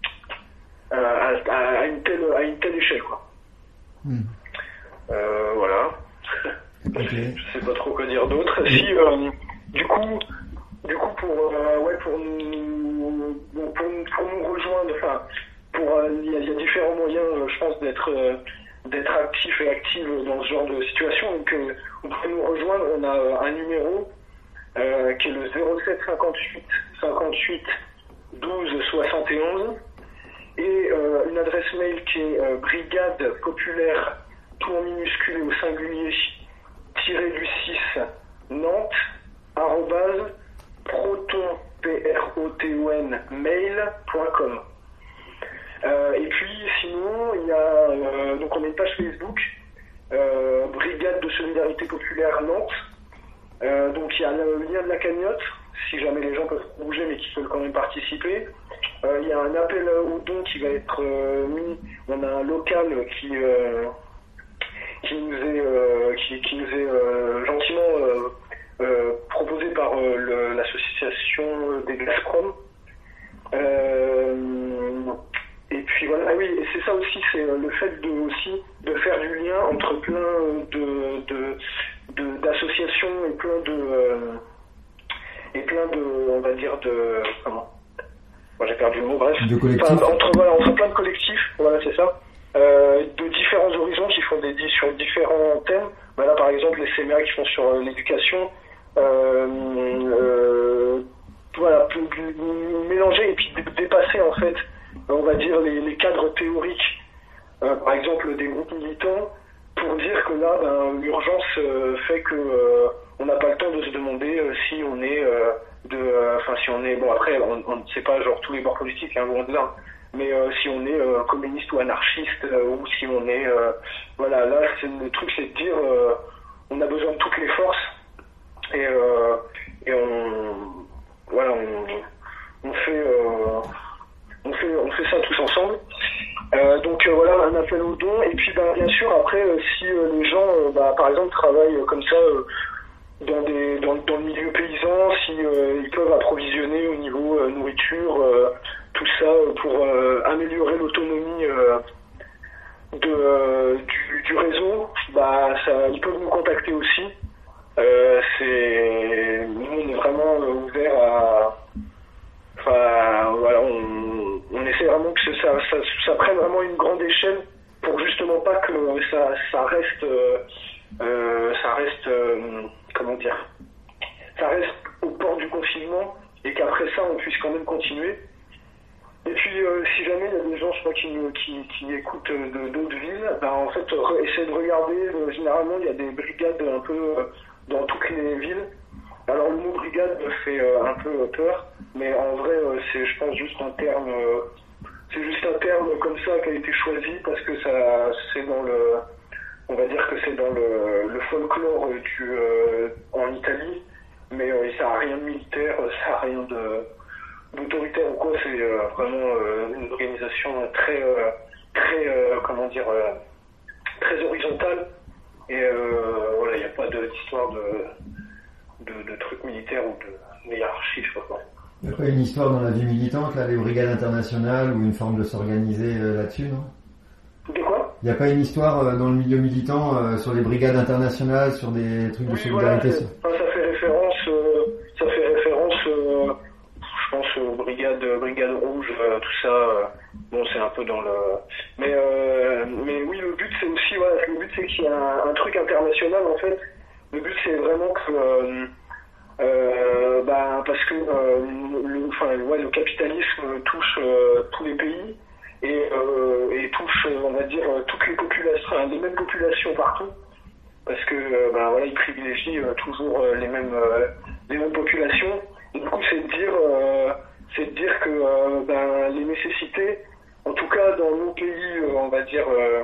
S16: à, à, une telle, à une telle échelle, quoi. Mm. Euh, voilà. Okay. Je sais pas trop quoi dire d'autre. Si, euh, du coup, du coup pour, euh, ouais, pour nous, pour, pour nous rejoindre, enfin, pour, il euh, y, y a différents moyens, euh, je pense, d'être, euh, d'être actif et active dans ce genre de situation. Donc, euh, vous pouvez nous rejoindre. On a euh, un numéro. Euh, qui est le zéro sept cinquante-huit cinquante-huit douze soixante et onze et euh, une adresse mail qui est euh, brigade populaire tout en minuscule et au singulier tiré du six Nantes arrobase proton p r o t o n mail point com. Euh, et puis sinon il y a euh, donc on a une page Facebook euh, Brigade de solidarité populaire Nantes. Euh, donc il y a le lien de la cagnotte, si jamais les gens peuvent bouger mais qui veulent quand même participer. Euh, il y a un appel au don qui va être euh, mis. On a un local qui euh, qui nous est euh, qui, qui nous est euh, gentiment euh, euh, proposé par euh, le, l'association des Gazprom. Euh, et puis voilà, ah oui, et c'est ça aussi, c'est le fait de aussi de faire du lien entre plein de, de De, d'associations et plein de euh, et plein de on va dire de comment moi j'ai perdu le mot bref enfin, entre voilà entre plein de collectifs voilà c'est ça euh, de différents horizons qui font des sur différents thèmes. Voilà par exemple les C M A qui font sur euh, l'éducation euh, euh, voilà mélanger et puis dépasser en fait on va dire les, les cadres théoriques euh, par exemple des groupes militants, pour dire que là, ben, l'urgence euh, fait que euh, on n'a pas le temps de se demander euh, si on est euh, de, enfin euh, si on est bon après on ne sait pas genre tous les bords politiques hein, loin de là, mais euh, si on est euh, communiste ou anarchiste euh, ou si on est euh, voilà là c'est, le truc c'est de dire euh, on a besoin de toutes les forces et euh, et on voilà on, on fait euh, on fait on fait ça tous ensemble. Euh, donc euh, voilà, un appel aux dons. Et puis bah, bien sûr, après, euh, si euh, les gens, euh, bah, par exemple, travaillent euh, comme ça euh, dans, des, dans, dans le milieu paysan, si euh, ils peuvent approvisionner au niveau euh, nourriture, euh, tout ça euh, pour euh, améliorer l'autonomie euh, de, euh, du, du réseau, bah, ça, ils peuvent nous contacter aussi. Euh, c'est, nous, on est vraiment euh, ouvert à... Enfin, voilà, on, on essaie vraiment que ça, ça, ça prenne vraiment une grande échelle pour justement pas que ça, ça reste, euh, ça reste, euh, comment dire, ça reste au port du confinement et qu'après ça on puisse quand même continuer. Et puis euh, si jamais il y a des gens, je sais pas, qui, qui, qui écoutent de, d'autres villes, ben, en fait, re, essayer de regarder. Euh, généralement, il y a des brigades un peu euh, dans toutes les villes. Alors le mot brigade me fait euh, un peu peur, mais en vrai euh, c'est, je pense, juste un terme, euh, c'est juste un terme comme ça qui a été choisi parce que ça, c'est dans le, on va dire que c'est dans le, le folklore du, euh, en Italie, mais euh, ça a rien de militaire, ça a rien de d'autoritaire ou quoi. C'est euh, vraiment euh, une organisation très, euh, très, euh, comment dire, euh, très horizontale et euh, voilà, il n'y a pas de, d'histoire de De, de trucs militaires ou de hiérarchie, je sais pas quoi.
S8: Il n'y a pas une histoire dans la vie militante, là, les brigades internationales, ou une forme de s'organiser euh, là-dessus, non?
S16: De quoi?
S8: Il n'y a pas une histoire euh, dans le milieu militant euh, sur les brigades internationales, sur des trucs de
S16: oui,
S8: solidarité?
S16: Voilà, enfin, ça fait référence, euh, ça fait référence, euh, je pense aux brigades, brigades rouges, euh, tout ça. Euh, bon, c'est un peu dans le. Mais, euh, mais oui, le but c'est aussi, voilà, le but c'est qu'il y a un, un truc international en fait. Le but c'est vraiment que, euh, euh, bah, parce que euh, le, enfin, ouais, le capitalisme touche euh, tous les pays et, euh, et touche, on va dire, toutes les populations, enfin, les mêmes populations partout, parce que, euh, bah, voilà, ils privilégient euh, toujours euh, les mêmes, euh, les mêmes populations. Et du coup, c'est de dire, euh, c'est de dire que, euh, ben, les nécessités, en tout cas dans nos pays, euh, on va dire, euh,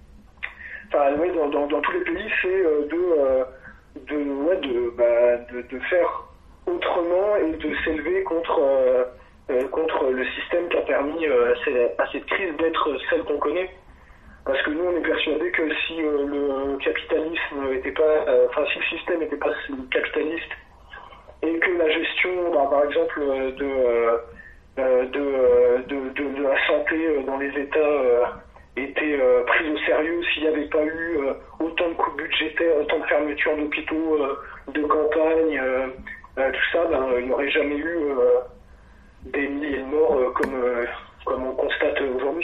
S16: enfin, ouais, dans, dans, dans tous les pays, c'est euh, de euh, de, ouais, de, bah, de, de faire autrement et de s'élever contre, euh, euh, contre le système qui a permis euh, à cette crise d'être celle qu'on connaît. Parce que nous, on est persuadés que si euh, le capitalisme n'était pas, euh, enfin, si le système n'était pas capitaliste et que la gestion, bah, par exemple, de, euh, de, de, de, de la santé dans les États euh, était euh, prise au sérieux, s'il n'y avait pas eu euh, autant de coupes budgétaires, autant de fermetures d'hôpitaux, euh, de campagnes, euh, euh, tout ça, ben, il n'y aurait jamais eu euh, des milliers de morts euh, comme, euh, comme on constate aujourd'hui.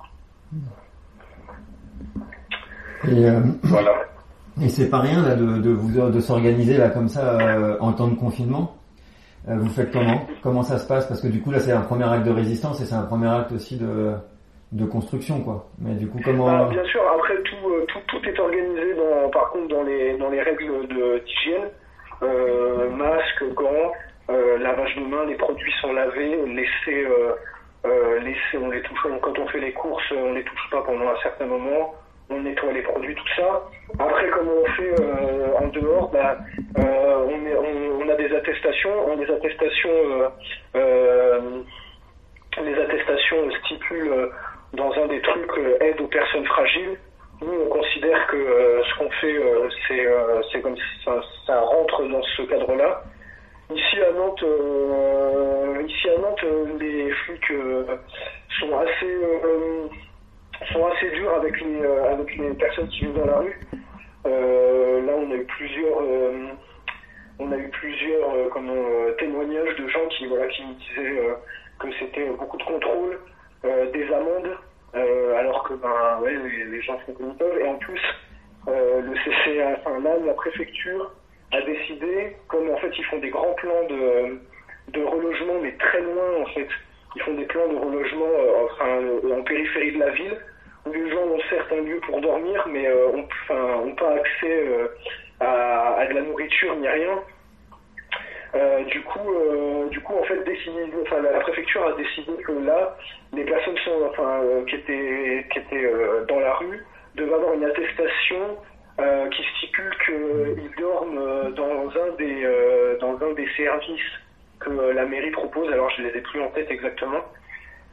S8: Et, euh,
S16: voilà.
S8: Et c'est pas rien là de, de, vous, de s'organiser là comme ça euh, en temps de confinement. Euh, vous faites comment? Comment ça se passe? Parce que du coup là c'est un premier acte de résistance et c'est un premier acte aussi de de construction, quoi. Mais du coup, comment...
S16: Ah, bien sûr, après tout, tout, tout est organisé dans, par contre, dans les, dans les règles de, d'hygiène, euh, masque, gants, euh, lavage de mains, les produits sont lavés, laissés, euh, euh, laissés, on les touche, quand on fait les courses, on les touche pas pendant un certain moment, on nettoie les produits, tout ça. Après, comme on fait euh, en dehors, bah, euh, on, est, on, on a des attestations, on a des attestations, euh, euh, les attestations stipulent euh, dans un des trucs euh, aide aux personnes fragiles. Nous, on considère que euh, ce qu'on fait, euh, c'est, euh, c'est comme si ça, ça rentre dans ce cadre-là. Ici à Nantes, euh, ici à Nantes, euh, les flics euh, sont assez, euh, sont assez durs avec les, euh, avec les personnes qui vivent dans la rue. Euh, là, on a eu plusieurs, euh, on a eu plusieurs euh, comment, euh, témoignages de gens qui, voilà, qui disaient euh, que c'était beaucoup de contrôle. Euh, des amendes, euh, alors que ben ouais, les, les gens font comme ils peuvent. Et en plus, euh, le C C A, enfin là, la préfecture a décidé, comme en fait ils font des grands plans de, de relogement, mais très loin en fait, ils font des plans de relogement euh, enfin, euh, en périphérie de la ville, où les gens ont certes un lieu pour dormir, mais euh, ont, enfin, ont pas accès euh, à, à de la nourriture ni rien. Euh, du coup, euh, du coup, en fait, décidé, enfin, la, la préfecture a décidé que là, les personnes sont, enfin, euh, qui étaient, qui étaient euh, dans la rue devaient avoir une attestation euh, qui stipule qu'ils dorment euh, dans un des, euh, dans un des services que euh, la mairie propose. Alors, je les ai plus en tête exactement,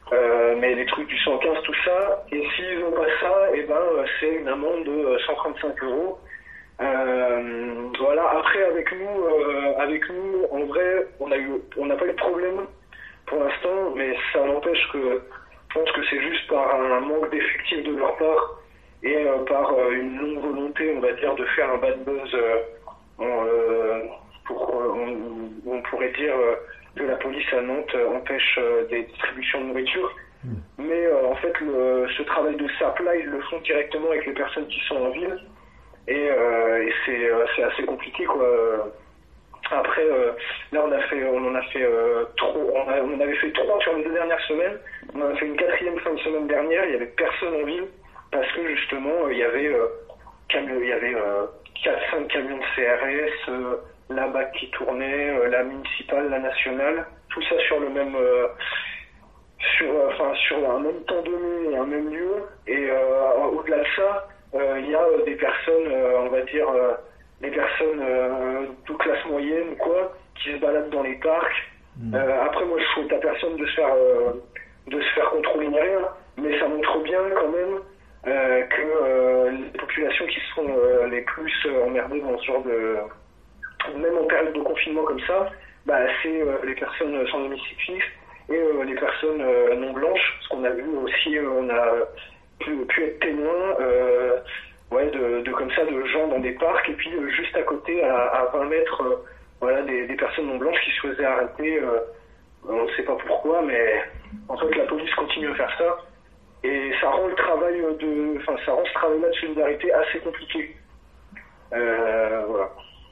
S16: Euh, mais les trucs du cent quinze, tout ça, et s'ils n'ont pas ça, et ben euh, c'est une amende de cent trente-cinq euros. Euh, voilà. Après avec nous, euh, avec nous, en vrai, on a eu, on n'a pas eu de problème pour l'instant, mais ça n'empêche que je pense que c'est juste par un manque d'effectifs de leur part et euh, par euh, une longue volonté, on va dire, de faire un bad buzz. Euh, en, euh, pour, euh, on, on pourrait dire. Euh, que la police à Nantes euh, empêche euh, des distributions de nourriture. Mmh. Mais euh, en fait, le, ce travail de supply, ils le font directement avec les personnes qui sont en ville. Et, euh, et c'est, euh, c'est assez compliqué, quoi. Après, euh, là, on a fait, on en a fait euh, trop. On, a, on avait fait trois sur les deux dernières semaines. On en a fait une quatrième fin de semaine dernière. Il y avait personne en ville parce que justement, il y avait, euh, camion, il y avait euh, quatre cinq camions de C R S. Euh, la B A C qui tournait, euh, la municipale, la nationale, tout ça sur le même, euh, sur, euh, enfin sur un même temps donné et un même lieu. Et euh, au-delà de ça, il euh, y a euh, des personnes, euh, on va dire, euh, des personnes euh, de classe moyenne, quoi, qui se baladent dans les parcs. Mmh. Euh, après, moi, je souhaite à personne de se faire, euh, de se faire contrôler ni rien, mais ça montre bien quand même euh, que euh, les populations qui sont euh, les plus euh, emmerdées dans ce genre de même en période de confinement comme ça, bah, c'est euh, les personnes sans domicile fixe et euh, les personnes euh, non blanches, parce qu'on a vu aussi, euh, on a pu, pu être témoin euh, ouais, de, de comme ça de gens dans des parcs, et puis euh, juste à côté, à, à vingt mètres, euh, voilà, des, des personnes non blanches qui se faisaient arrêter, euh, on ne sait pas pourquoi, mais en fait la police continue à faire ça, et ça rend le travail de, enfin ça rend ce travail-là de solidarité assez compliqué. Euh, voilà.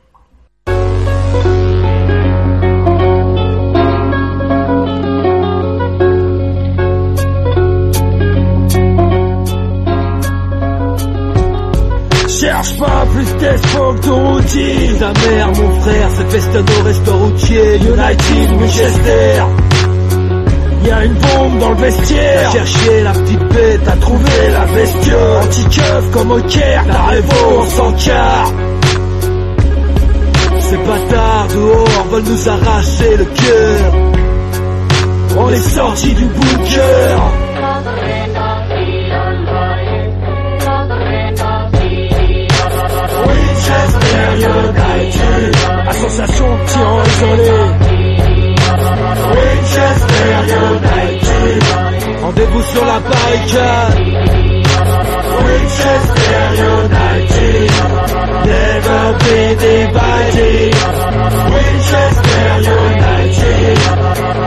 S17: Cherche pas plus d'espoir que ton routine. Ta mère, mon frère, cette festin au resto routier. United, Manchester. Y'a une bombe dans le vestiaire. T'as cherché la petite bête, t'as trouvé la bestiole. Anti-keuf comme au Caire, t'as rêvé en cent quarts. Ces bâtards dehors veulent nous arracher le cœur. On est sortis du bunker. Winchester United, association de tirants isolés. Winchester United, rendez-vous sur la barricade. Winchester United, never be divided. Winchester United.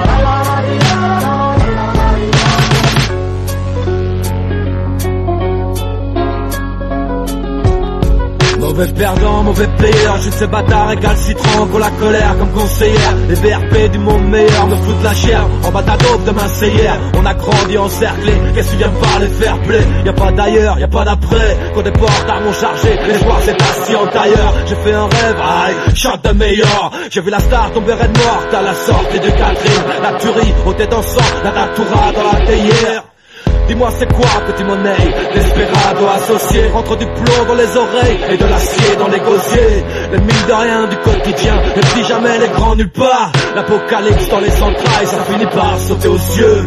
S17: Mauvais perdant, mauvais payeur, juste ces bâtards récalcitrants pour la colère comme conseillère. Les B R P du monde meilleur me foutent la chair en batadope de ma hier. On a grandi encerclé, qu'est-ce que tu viens par les fair play? Y'a pas d'ailleurs, y'a pas d'après. Quand des portes armes ont chargé, l'espoir s'est assis en tailleur. J'ai fait un rêve, aïe, shot de meilleur. J'ai vu la star tomber raide morte à la sortie de Catherine. La tuerie, au tête en sang, la datura dans la théière. Dis-moi c'est quoi petit monnaie, desperado associé, entre du plomb dans les oreilles et de l'acier dans les gosiers. L'ennemi de rien du quotidien, et puis jamais les grands nulle part. L'apocalypse dans les entrailles, ça finit par sauter aux yeux.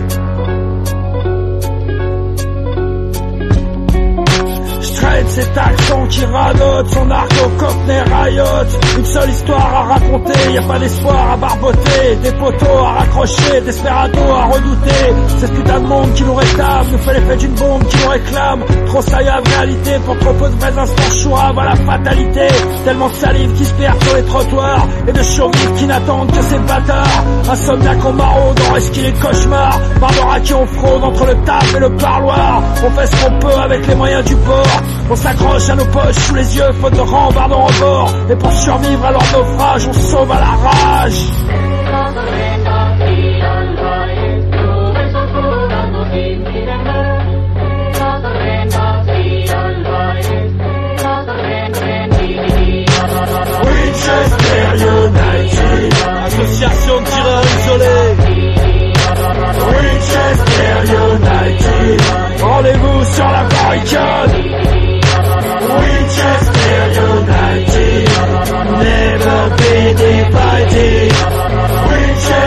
S17: Straight, cet accent qui radote, son argot cockney riot. Une seule histoire à raconter, y a pas d'espoir à barboter. Des poteaux à raccrocher, desperados à redouter. C'est ce putain de monde qui nous réclame, nous fait l'effet d'une bombe qui nous réclame. Trop saillave réalité, pour trop peu de vrais instants choix, voilà la fatalité. Tellement de salive qui se perd sur les trottoirs, et de survivants qui n'attendent que ces bâtards. Insomniaques en maraude, on risque les cauchemars. Barbara qui on fraude entre le taf et le parloir. On fait ce qu'on peut avec les moyens du bord. On s'accroche à nos poches sous les yeux, faute de rambarde en rebord. Et pour survivre à leur naufrage, on sauve à la rage. Winchester United, association de tireurs isolés. Winchester United, rendez-vous sur la barricade. Winchester United, never be divided. Winchester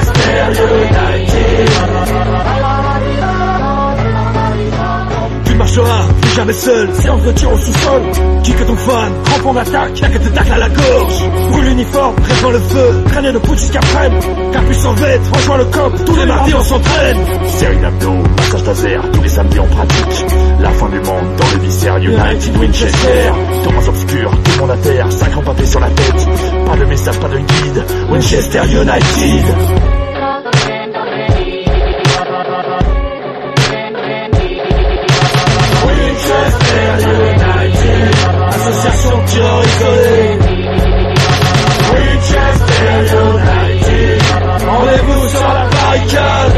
S17: jamais seul. Séance de tir au sous-sol, kick ton fan, crampon d'attaque, y'a que te tacle à la gorge. Brûle l'uniforme, rejoins le feu, traîner de pouce jusqu'à prenne. Capuce en vête, rejoins le cop, tous les mardis on s'entraîne. Série d'abdos, massage laser, tous les samedis en pratique. La fin du monde dans le viscère, United Winchester. Thomas obscur, tout le monde à terre, cinq grands papiers sur la tête. Pas de message, pas de guide, Winchester United. United, association tireur isolé. Winchester United, rendez-vous sur la barricade.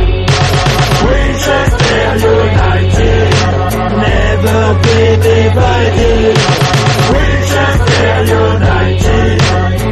S17: Winchester United, never be divided. Winchester United.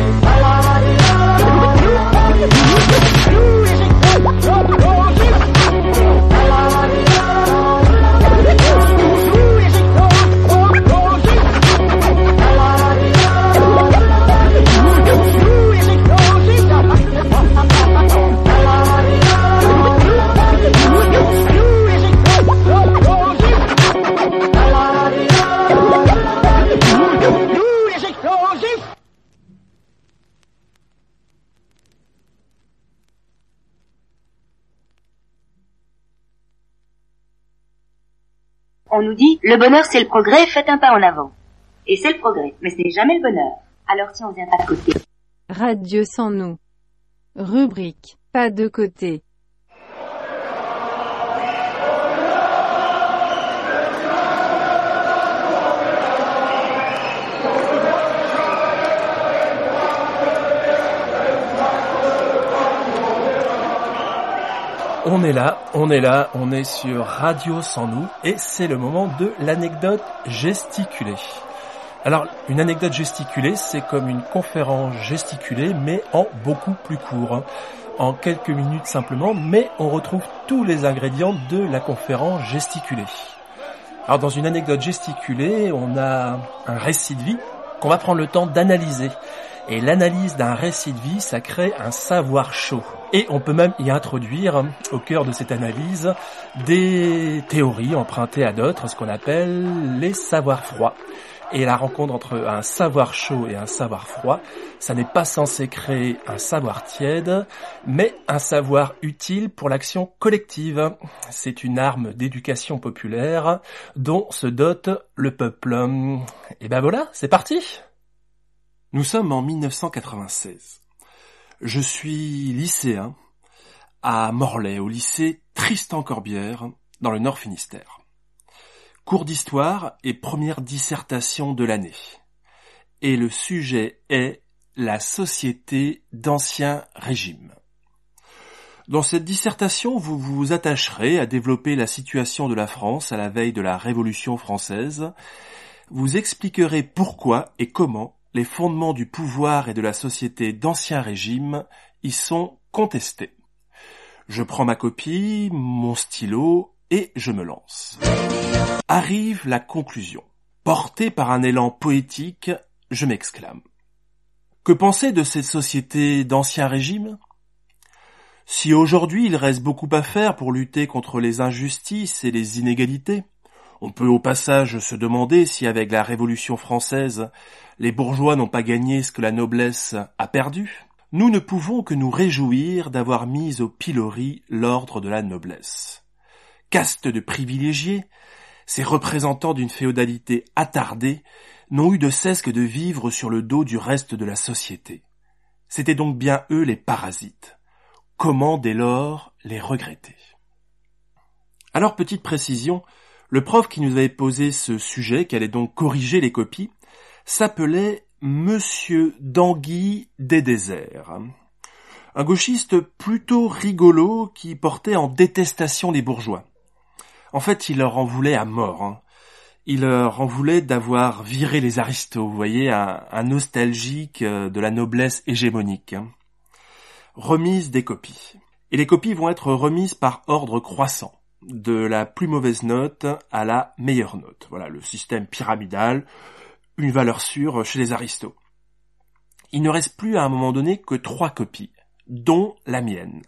S18: On nous dit, le bonheur c'est le progrès, faites un pas en avant. Et c'est le progrès, mais ce n'est jamais le bonheur. Alors si on vient pas de côté.
S12: Radio sans nous. Rubrique, pas de côté.
S19: On est là, on est là, on est sur Radio Sans Nous et c'est le moment de l'anecdote gesticulée. Alors, une anecdote gesticulée, c'est comme une conférence gesticulée, mais en beaucoup plus court. En quelques minutes simplement, mais on retrouve tous les ingrédients de la conférence gesticulée. Alors, dans une anecdote gesticulée, on a un récit de vie qu'on va prendre le temps d'analyser. Et l'analyse d'un récit de vie, ça crée un savoir chaud. Et on peut même y introduire, au cœur de cette analyse, des théories empruntées à d'autres, ce qu'on appelle les savoirs froids. Et la rencontre entre un savoir chaud et un savoir froid, ça n'est pas censé créer un savoir tiède, mais un savoir utile pour l'action collective. C'est une arme d'éducation populaire dont se dote le peuple. Et ben voilà, c'est parti! Nous sommes en mille neuf cent quatre-vingt-seize. Je suis lycéen à Morlaix, au lycée Tristan-Corbière, dans le Nord Finistère. Cours d'histoire et première dissertation de l'année. Et le sujet est la société d'Ancien Régime. Dans cette dissertation, vous vous attacherez à développer la situation de la France à la veille de la Révolution française. Vous expliquerez pourquoi et comment les fondements du pouvoir et de la société d'Ancien Régime y sont contestés. Je prends ma copie, mon stylo, et je me lance. Arrive la conclusion. Porté par un élan poétique, je m'exclame. Que penser de cette société d'Ancien Régime ? Si aujourd'hui il reste beaucoup à faire pour lutter contre les injustices et les inégalités, on peut au passage se demander si avec la Révolution française, les bourgeois n'ont pas gagné ce que la noblesse a perdu. Nous ne pouvons que nous réjouir d'avoir mis au pilori l'ordre de la noblesse. Caste de privilégiés, ces représentants d'une féodalité attardée n'ont eu de cesse que de vivre sur le dos du reste de la société. C'étaient donc bien eux les parasites. Comment dès lors les regretter ? Alors, petite précision, le prof qui nous avait posé ce sujet, qui allait donc corriger les copies, s'appelait Monsieur Danguy des Déserts. Un gauchiste plutôt rigolo qui portait en détestation les bourgeois. En fait, il leur en voulait à mort. Hein. Il leur en voulait d'avoir viré les aristos, vous voyez, un, un nostalgique de la noblesse hégémonique. Hein. Remise des copies. Et les copies vont être remises par ordre croissant, de la plus mauvaise note à la meilleure note. Voilà, le système pyramidal, une valeur sûre chez les aristos. Il ne reste plus à un moment donné que trois copies, dont la mienne.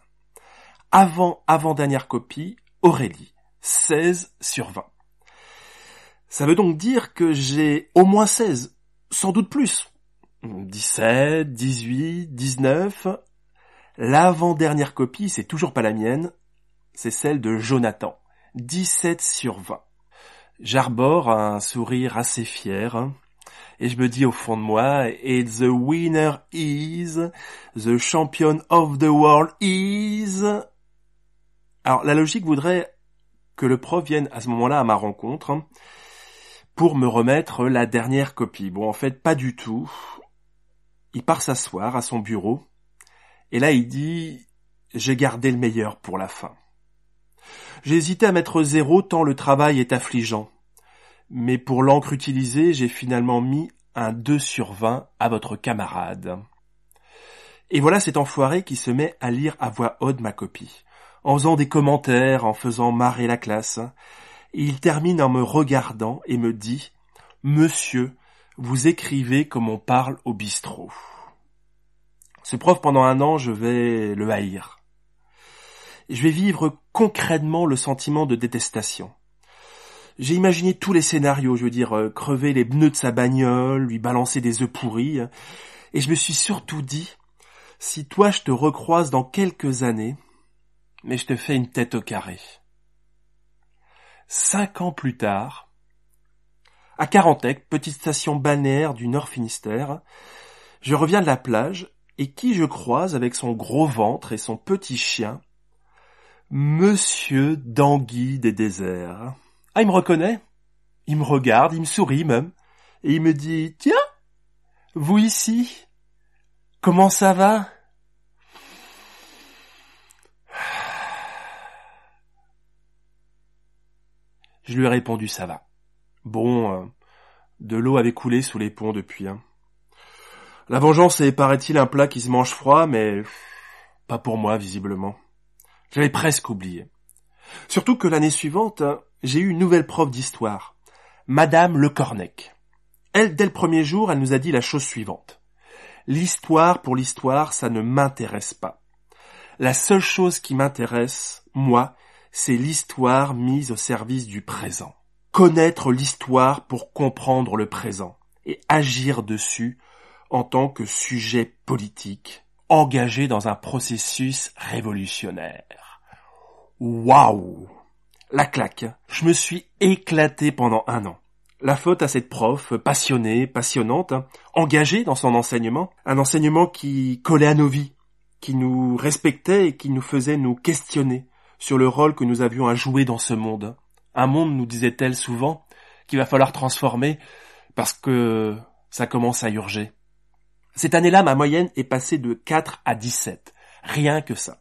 S19: Avant, avant-dernière copie, Aurélie, seize sur vingt. Ça veut donc dire que j'ai au moins seize, sans doute plus. dix-sept, dix-huit, dix-neuf. L'avant-dernière copie, c'est toujours pas la mienne, c'est celle de Jonathan. dix-sept sur vingt. J'arbore un sourire assez fier, hein, et je me dis au fond de moi, et the winner is, the champion of the world is... Alors, la logique voudrait que le prof vienne à ce moment-là à ma rencontre, hein, pour me remettre la dernière copie. Bon, en fait, pas du tout. Il part s'asseoir à son bureau, et là, il dit « J'ai gardé le meilleur pour la fin ». J'ai hésité à mettre zéro tant le travail est affligeant. Mais pour l'encre utilisée, j'ai finalement mis un deux sur vingt à votre camarade. Et voilà cet enfoiré qui se met à lire à voix haute ma copie, en faisant des commentaires, en faisant marrer la classe. Et il termine en me regardant et me dit « Monsieur, vous écrivez comme on parle au bistrot ». Ce prof, pendant un an, je vais le haïr. Je vais vivre concrètement le sentiment de détestation. J'ai imaginé tous les scénarios, je veux dire, euh, crever les pneus de sa bagnole, lui balancer des œufs pourris, et je me suis surtout dit, si toi je te recroise dans quelques années, mais je te fais une tête au carré. Cinq ans plus tard, à Carantec, petite station balnéaire du Nord Finistère, je reviens de la plage, et qui je croise avec son gros ventre et son petit chien, Monsieur d'Anguille des déserts. Ah, il me reconnaît, il me regarde, il me sourit même, et il me dit « Tiens, vous ici, comment ça va ?» Je lui ai répondu « Ça va ». Bon, euh, de l'eau avait coulé sous les ponts depuis. Hein. La vengeance est, paraît-il, un plat qui se mange froid, mais pas pour moi, visiblement. J'avais presque oublié. Surtout que l'année suivante, j'ai eu une nouvelle prof d'histoire, Madame Le Cornec. Elle, dès le premier jour, elle nous a dit la chose suivante. L'histoire pour l'histoire, ça ne m'intéresse pas. La seule chose qui m'intéresse, moi, c'est l'histoire mise au service du présent. Connaître l'histoire pour comprendre le présent et agir dessus en tant que sujet politique, engagé dans un processus révolutionnaire. Waouh! La claque. Je me suis éclaté pendant un an. La faute à cette prof, passionnée, passionnante, engagée dans son enseignement. Un enseignement qui collait à nos vies, qui nous respectait et qui nous faisait nous questionner sur le rôle que nous avions à jouer dans ce monde. Un monde, nous disait-elle souvent, qu'il va falloir transformer parce que ça commence à urger. Cette année-là, ma moyenne est passée de quatre à dix-sept. Rien que ça.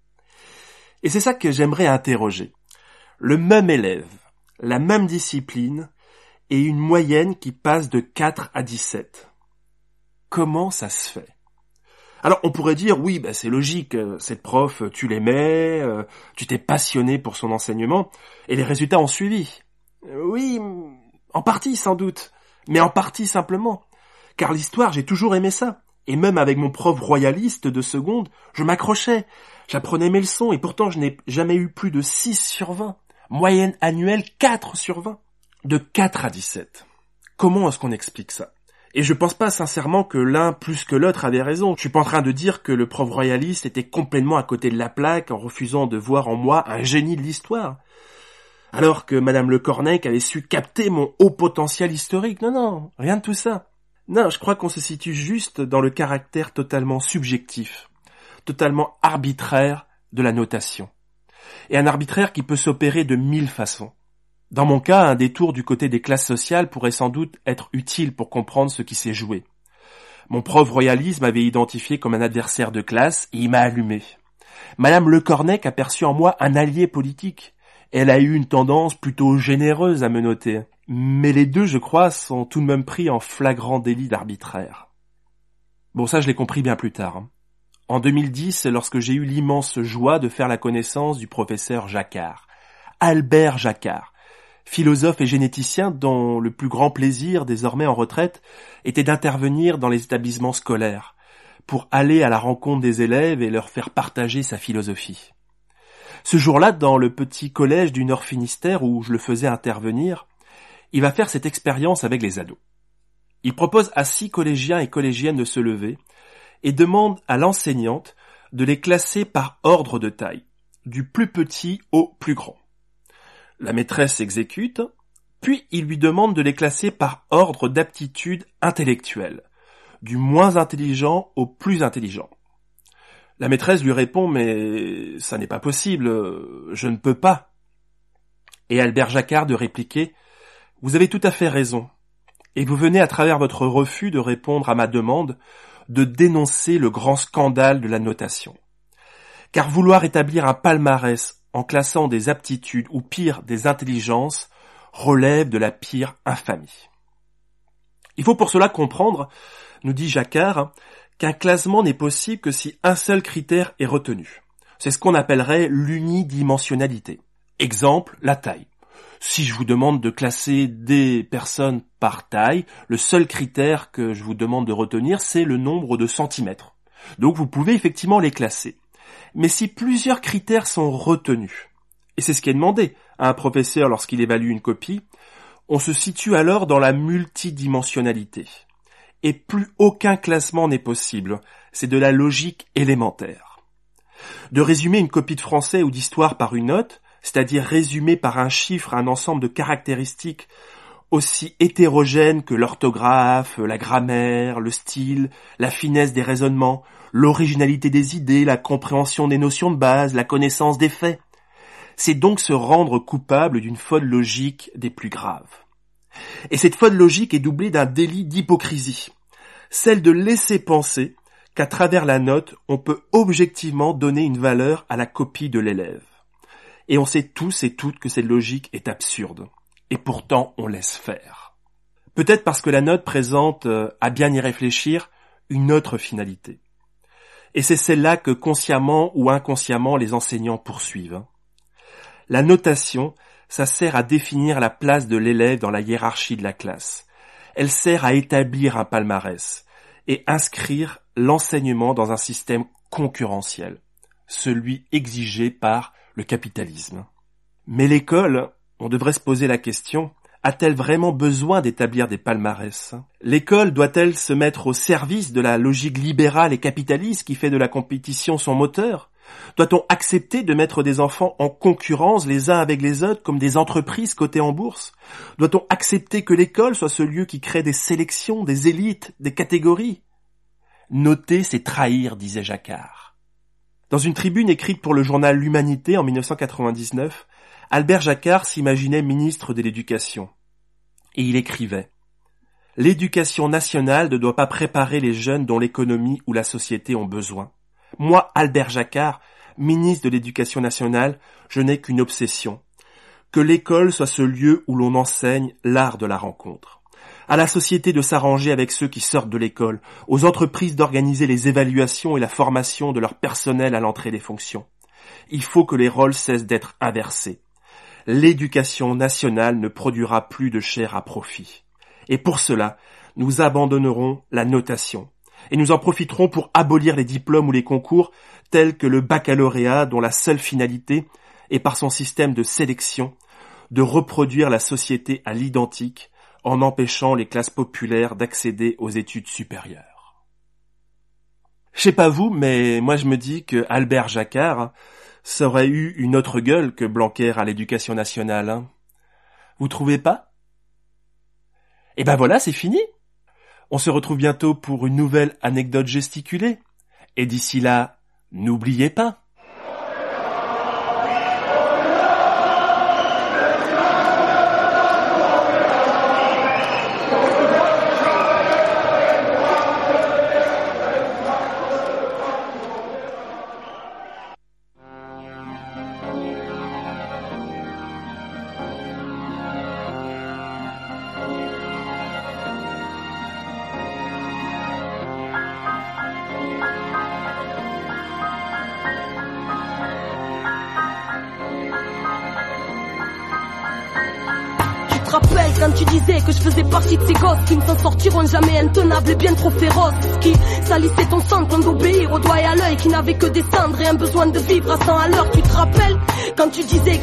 S19: Et c'est ça que j'aimerais interroger. Le même élève, la même discipline, et une moyenne qui passe de quatre à dix-sept. Comment ça se fait? Alors on pourrait dire, oui, bah, c'est logique, cette prof, tu l'aimais, euh, tu t'es passionné pour son enseignement, et les résultats ont suivi. Oui, en partie sans doute, mais en partie simplement. Car l'histoire, j'ai toujours aimé ça. Et même avec mon prof royaliste de seconde, je m'accrochais. J'apprenais mes leçons et pourtant je n'ai jamais eu plus de six sur vingt. Moyenne annuelle quatre sur vingt. De quatre à dix-sept. Comment est-ce qu'on explique ça? Et je pense pas sincèrement que l'un plus que l'autre avait raison. Je suis pas en train de dire que le prof royaliste était complètement à côté de la plaque en refusant de voir en moi un génie de l'histoire. Alors que Madame Le Cornec avait su capter mon haut potentiel historique. Non, non, rien de tout ça. Non, je crois qu'on se situe juste dans le caractère totalement subjectif, totalement arbitraire de la notation. Et un arbitraire qui peut s'opérer de mille façons. Dans mon cas, un détour du côté des classes sociales pourrait sans doute être utile pour comprendre ce qui s'est joué. Mon prof royaliste m'avait identifié comme un adversaire de classe et il m'a allumé. Madame Le Cornec aperçut en moi un allié politique. Elle a eu une tendance plutôt généreuse à me noter. Mais les deux, je crois, sont tout de même pris en flagrant délit d'arbitraire. Bon, ça, je l'ai compris bien plus tard. En deux mille dix, lorsque j'ai eu l'immense joie de faire la connaissance du professeur Jacquard, Albert Jacquard, philosophe et généticien dont le plus grand plaisir, désormais en retraite, était d'intervenir dans les établissements scolaires, pour aller à la rencontre des élèves et leur faire partager sa philosophie. Ce jour-là, dans le petit collège du Nord Finistère où je le faisais intervenir, il va faire cette expérience avec les ados. Il propose à six collégiens et collégiennes de se lever et demande à l'enseignante de les classer par ordre de taille, du plus petit au plus grand. La maîtresse exécute, puis il lui demande de les classer par ordre d'aptitude intellectuelle, du moins intelligent au plus intelligent. La maîtresse lui répond « Mais ça n'est pas possible, je ne peux pas ». Et Albert Jacquard de répliquer « Vous avez tout à fait raison, et vous venez à travers votre refus de répondre à ma demande de dénoncer le grand scandale de la notation. Car vouloir établir un palmarès en classant des aptitudes ou pire des intelligences relève de la pire infamie. Il faut pour cela comprendre, nous dit Jacquard, qu'un classement n'est possible que si un seul critère est retenu. C'est ce qu'on appellerait l'unidimensionnalité. Exemple, la taille. Si je vous demande de classer des personnes par taille, le seul critère que je vous demande de retenir, c'est le nombre de centimètres. Donc vous pouvez effectivement les classer. Mais si plusieurs critères sont retenus, et c'est ce qui est demandé à un professeur lorsqu'il évalue une copie, on se situe alors dans la multidimensionnalité. Et plus aucun classement n'est possible, c'est de la logique élémentaire. De résumer une copie de français ou d'histoire par une note, c'est-à-dire résumer par un chiffre un ensemble de caractéristiques aussi hétérogènes que l'orthographe, la grammaire, le style, la finesse des raisonnements, l'originalité des idées, la compréhension des notions de base, la connaissance des faits. C'est donc se rendre coupable d'une faute logique des plus graves. Et cette faute logique est doublée d'un délit d'hypocrisie, celle de laisser penser qu'à travers la note, on peut objectivement donner une valeur à la copie de l'élève. Et on sait tous et toutes que cette logique est absurde. Et pourtant, on laisse faire. Peut-être parce que la note présente, euh, à bien y réfléchir, une autre finalité. Et c'est celle-là que consciemment ou inconsciemment les enseignants poursuivent. La notation, ça sert à définir la place de l'élève dans la hiérarchie de la classe. Elle sert à établir un palmarès et inscrire l'enseignement dans un système concurrentiel, celui exigé par le capitalisme. Mais l'école, on devrait se poser la question, a-t-elle vraiment besoin d'établir des palmarès ? L'école doit-elle se mettre au service de la logique libérale et capitaliste qui fait de la compétition son moteur ? Doit-on accepter de mettre des enfants en concurrence les uns avec les autres comme des entreprises cotées en bourse ? Doit-on accepter que l'école soit ce lieu qui crée des sélections, des élites, des catégories ? Noter, c'est trahir, disait Jacquard. Dans une tribune écrite pour le journal L'Humanité en dix-neuf cent quatre-vingt-dix-neuf, Albert Jacquard s'imaginait ministre de l'Éducation. Et il écrivait « L'éducation nationale ne doit pas préparer les jeunes dont l'économie ou la société ont besoin. Moi, Albert Jacquard, ministre de l'Éducation nationale, je n'ai qu'une obsession. Que l'école soit ce lieu où l'on enseigne l'art de la rencontre. À la société de s'arranger avec ceux qui sortent de l'école, aux entreprises d'organiser les évaluations et la formation de leur personnel à l'entrée des fonctions. Il faut que les rôles cessent d'être inversés. L'éducation nationale ne produira plus de chair à profit. Et pour cela, nous abandonnerons la notation. Et nous en profiterons pour abolir les diplômes ou les concours tels que le baccalauréat dont la seule finalité est par son système de sélection de reproduire la société à l'identique en empêchant les classes populaires d'accéder aux études supérieures. Je sais pas vous, mais moi je me dis que Albert Jacquard ça aurait eu une autre gueule que Blanquer à l'Éducation nationale. Hein. Vous trouvez pas ? Et ben voilà, c'est fini. On se retrouve bientôt pour une nouvelle anecdote gesticulée. Et d'ici là, n'oubliez pas.
S15: Quand tu disais que je faisais partie de ces gosses qui ne s'en sortiront jamais, intenables et bien trop féroces, qui salissaient ton sang comme d'obéir au doigt et à l'œil, qui n'avaient que des cendres et un besoin de vivre à cent à l'heure. Tu te rappelles quand tu disais que j'atteindrais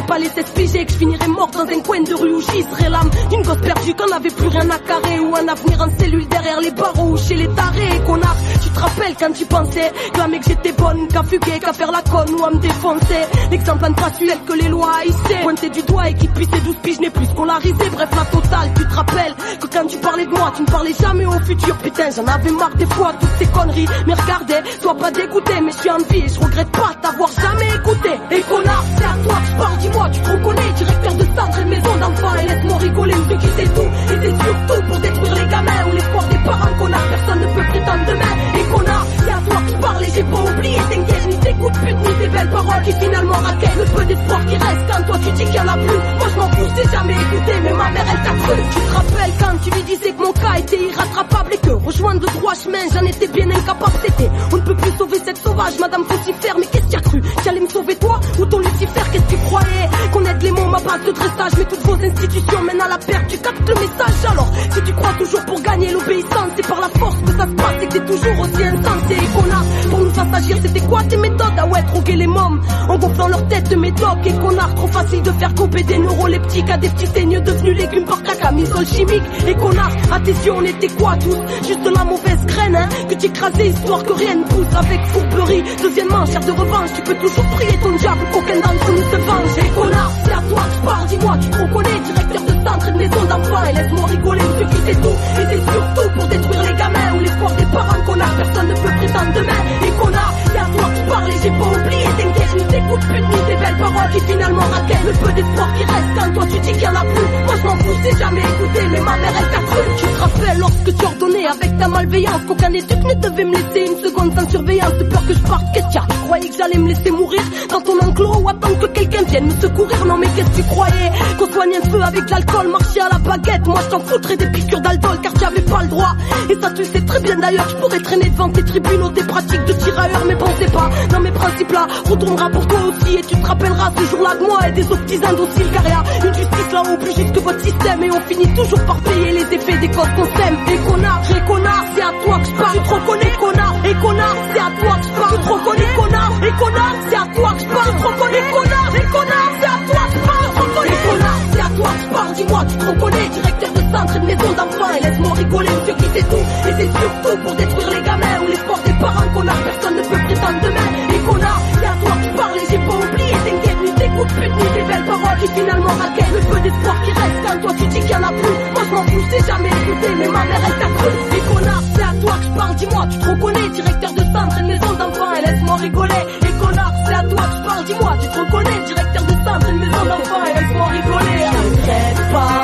S15: pas laissé se figer que je finirais mort dans un coin de rue où j'y serais l'âme d'une gosse perdue qu'on n'avait plus rien à carrer, ou un avenir en cellule derrière les barreaux ou chez les tarés. Connard, tu te rappelles quand tu pensais clamer que j'étais bonne, qu'à fuguer, qu'à faire la conne ou à me défoncer. L'exemple intratuel que les lois haïssaient, pointer du doigt et qui puissait douze piges n'est plus scolarisé. Bref, la totale, tu te rappelles que quand tu parlais de moi, tu ne parlais jamais au futur. Putain, j'en avais marre des fois, toutes ces conneries. Mais regardez, sois pas dégoûté, mais je suis en vie et je regrette pas t'avoir jamais écouté. Et connard, c'est à toi que je parle, dis-moi, tu te reconnais, directeur de centre et de maison d'enfants, et laisse-moi rigoler, me qui c'est tout. Et c'est surtout pour détruire les gamins ou l'espoir des parents, connard, personne ne peut prétendre demain. Et connard, c'est à toi que je parle et j'ai pas oublié, t'inquiète, ni tes coups de pute, ni tes belles paroles qui finalement raquettent le peu d'espoir qui reste quand toi tu dis qu'il y en a plus. Moi je m'en fous, je t'ai jamais écouté, mais ma mère elle t'a cru. Tu te rappelles quand tu lui disais que mon cas était irrattrapable et que rejoindre le droit chemin j'en étais bien incapable. C'était, on ne peut plus sauver cette sauvage, madame Faucifère, mais qu'est-ce que tu as cru? Tu allais me sauver toi ou ton Lucifer? Qu'est-ce que tu croyais? Qu'on aide les mots, ma base de dressage, mais toutes vos institutions mènent à la perte, tu captes le message. Alors, si tu crois toujours pour gagner l'obéissance, c'est par la force que ça se passe et que t'es toujours aussi insensé. Et connard, pour nous faire agir, c'était quoi tes méthodes? Ah ouais, droguer les mômes en gonflant leur tête de médoc. Et connard, trop facile de faire couper des neuroleptiques à des petits teigneux devenus légumes par cacamisole chimique. Et connard, à tes yeux on était quoi tous? Juste de la mauvaise graine, hein, que tu écrasais histoire que rien ne pousse avec fourberie. Deuxièmement, chair de revanche, tu peux toujours prier ton diable, qu'aucun d'entre nous se venge. Et connard, c'est à toi que je parle, dis-moi, tu te reconnais, directeur de centre et de maison d'enfants, et laisse-moi rigoler, me qui c'est tout. Et c'est surtout pour détruire les gamins ou l'espoir des parents, connard, personne ne peut prétendre demain. Et connard, c'est à toi que je parle et j'ai pas oublié, t'inquiète, ni tes coups de pute, ni tes belles paroles qui finalement raquettent le peu d'espoir qui reste quand toi tu dis qu'il y en a plus. Moi je m'en fous, je t'ai jamais écouté, mais ma mère elle t'a cru. Tu te rappelles lorsque tu ordonnais avec ta malveillance qu'aucun éduc ne devait me laisser une seconde sans surveillance, de peur que je parte? Qu'est-ce qu'il y a? Tu croyais que j'allais me laisser mourir dans ton enclos ou attendre que quelqu'un vienne me secourir? Non mais qu'est-ce que tu croyais? Qu'on soignait un feu avec de l'alcool, marcher à la baguette? Moi je t'en foutrais des piqûres d'aldol car tu avais pas le droit. Et ça tu sais très bien d'ailleurs, je pourrais traîner devant tes tribunaux, tes pratiques de tirailleurs, mais bon c'est pas dans mes principes là, retournera pour toi aussi. Et tu te rappelleras ce jour-là de moi et des autres petits indociles, car y'a une justice là-haut plus juste que votre système, et on finit toujours par payer les effets des causes qu'on sème. Et connard, et connard, c'est à toi que je parle, tu te reconnais connard. Et connard, c'est à toi que je parle, tu te reconnais connard. Et connard, c'est à toi que je parle, tu te reconnais connard. Et connard, c'est à toi que je parle, tu te reconnais connard. C'est à toi que je parle, dis-moi, tu te reconnais, directeur de centre et de maison d'enfants, et laisse-moi rigoler, monsieur qui c'est tout. Et c'est surtout pour détruire les gamins ou l'espoir des parents, connard, personne ne peut prétendre demain. Et connard, c'est à toi que je parle et j'ai pas oublié, t'inquiète, ni tes coups de pute, ni tes belles paroles qui finalement raquettent le peu d'espoir qui reste quand toi tu dis qu'il y en a plus. Moi je m'en fous, je t'ai jamais écouté, mais ma mère elle t'a cru. Et connard, c'est à toi que je parle, dis-moi, tu te reconnais, directeur de centre et de maison d'enfants, et laisse-moi rigoler. Et connard, c'est à toi que je parle, dis-moi, tu te reconnais, directeur de centre et de maison d'enfants, et laisse-moi rigoler. Je regrette pas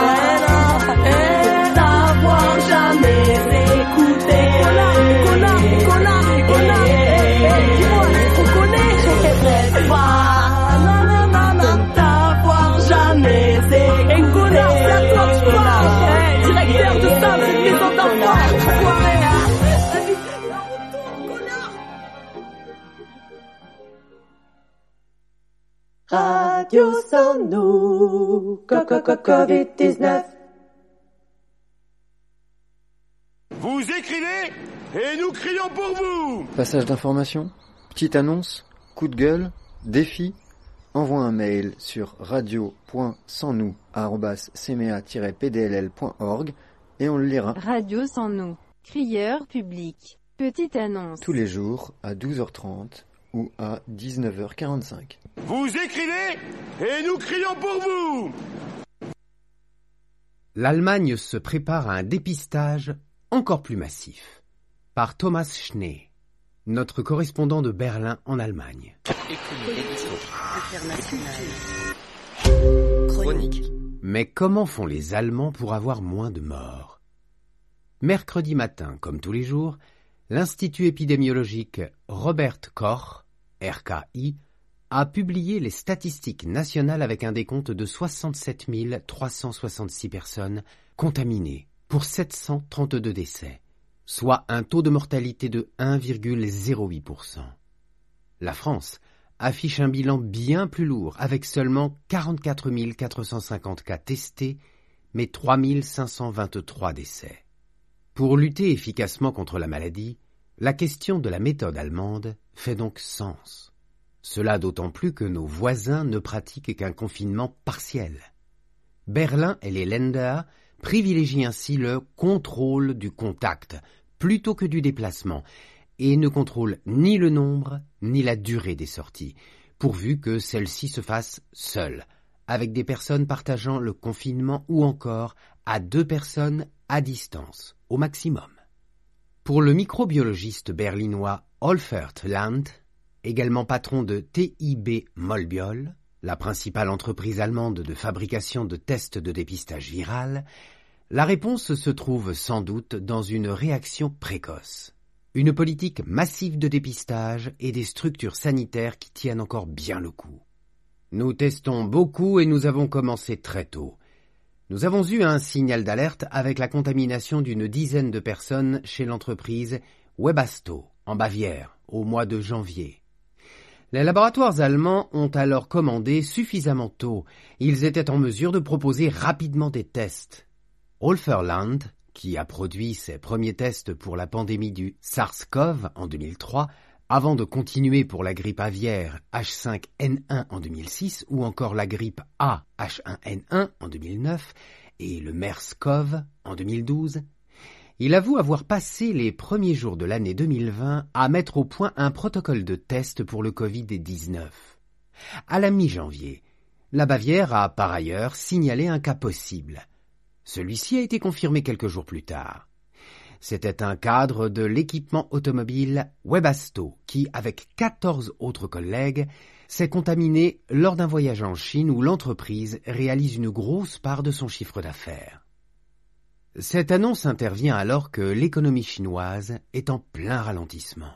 S15: d'avoir jamais écouté. Connard, connard, connard, connard, dis-moi, tu te reconnais. Je regrette pas, non, non, non, non, d'avoir jamais écouté. Et connard, c'est à toi que je parle, directeur de centre et de maison d'enfants, enfoiré, hein.
S20: Radio sans nous, covid dix-neuf.
S1: Vous écrivez et nous crions pour vous.
S8: Passage d'information, petite annonce, coup de gueule, défi. Envoie un mail sur radio point sans nous arobase cmea tiret p d l l point org et on le lira.
S12: Radio sans nous, crieur public, petite annonce.
S8: Tous les jours à douze heures trente ou à dix-neuf heures quarante-cinq.
S1: Vous écrivez et nous crions pour vous.
S21: L'Allemagne se prépare à un dépistage encore plus massif. Par Thomas Schnee, notre correspondant de Berlin en Allemagne.
S22: Chronique.
S21: Mais comment font les Allemands pour avoir moins de morts? Mercredi matin, comme tous les jours, l'Institut épidémiologique Robert Koch, R K I, a publié les statistiques nationales avec un décompte de soixante-sept mille trois cent soixante-six personnes contaminées pour sept cent trente-deux décès, soit un taux de mortalité de un virgule zéro huit pour cent. La France affiche un bilan bien plus lourd avec seulement quarante-quatre mille quatre cent cinquante cas testés, mais trois mille cinq cent vingt-trois décès. Pour lutter efficacement contre la maladie, la question de la méthode allemande fait donc sens. Cela d'autant plus que nos voisins ne pratiquent qu'un confinement partiel. Berlin et les Länder privilégient ainsi le contrôle du contact plutôt que du déplacement et ne contrôlent ni le nombre ni la durée des sorties, pourvu que celles-ci se fassent seules, avec des personnes partageant le confinement ou encore à deux personnes à distance, au maximum. Pour le microbiologiste berlinois Olfert Land, également patron de T I B Molbiol, la principale entreprise allemande de fabrication de tests de dépistage viral, la réponse se trouve sans doute dans une réaction précoce, une politique massive de dépistage et des structures sanitaires qui tiennent encore bien le coup. Nous testons beaucoup et nous avons commencé très tôt. Nous avons eu un signal d'alerte avec la contamination d'une dizaine de personnes chez l'entreprise Webasto, en Bavière, au mois de janvier. Les laboratoires allemands ont alors commandé suffisamment tôt. Ils étaient en mesure de proposer rapidement des tests. Olferland, qui a produit ses premiers tests pour la pandémie du SARS-CoV en deux mille trois, avant de continuer pour la grippe aviaire H cinq N un en deux mille six ou encore la grippe A H un N un en deux mille neuf et le MERS-CoV en deux mille douze, il avoue avoir passé les premiers jours de l'année deux mille vingt à mettre au point un protocole de test pour le covid dix-neuf. À la mi-janvier, la Bavière a par ailleurs signalé un cas possible. Celui-ci a été confirmé quelques jours plus tard. C'était un cadre de l'équipement automobile Webasto qui, avec quatorze autres collègues, s'est contaminé lors d'un voyage en Chine où l'entreprise réalise une grosse part de son chiffre d'affaires. Cette annonce intervient alors que l'économie chinoise est en plein ralentissement.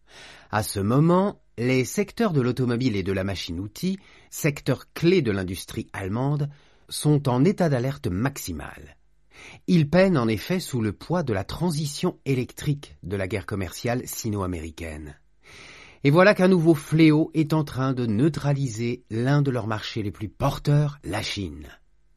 S21: À ce moment, les secteurs de l'automobile et de la machine-outil, secteurs clés de l'industrie allemande, sont en état d'alerte maximale. Ils peinent en effet sous le poids de la transition électrique de la guerre commerciale sino-américaine. Et voilà qu'un nouveau fléau est en train de neutraliser l'un de leurs marchés les plus porteurs, la Chine.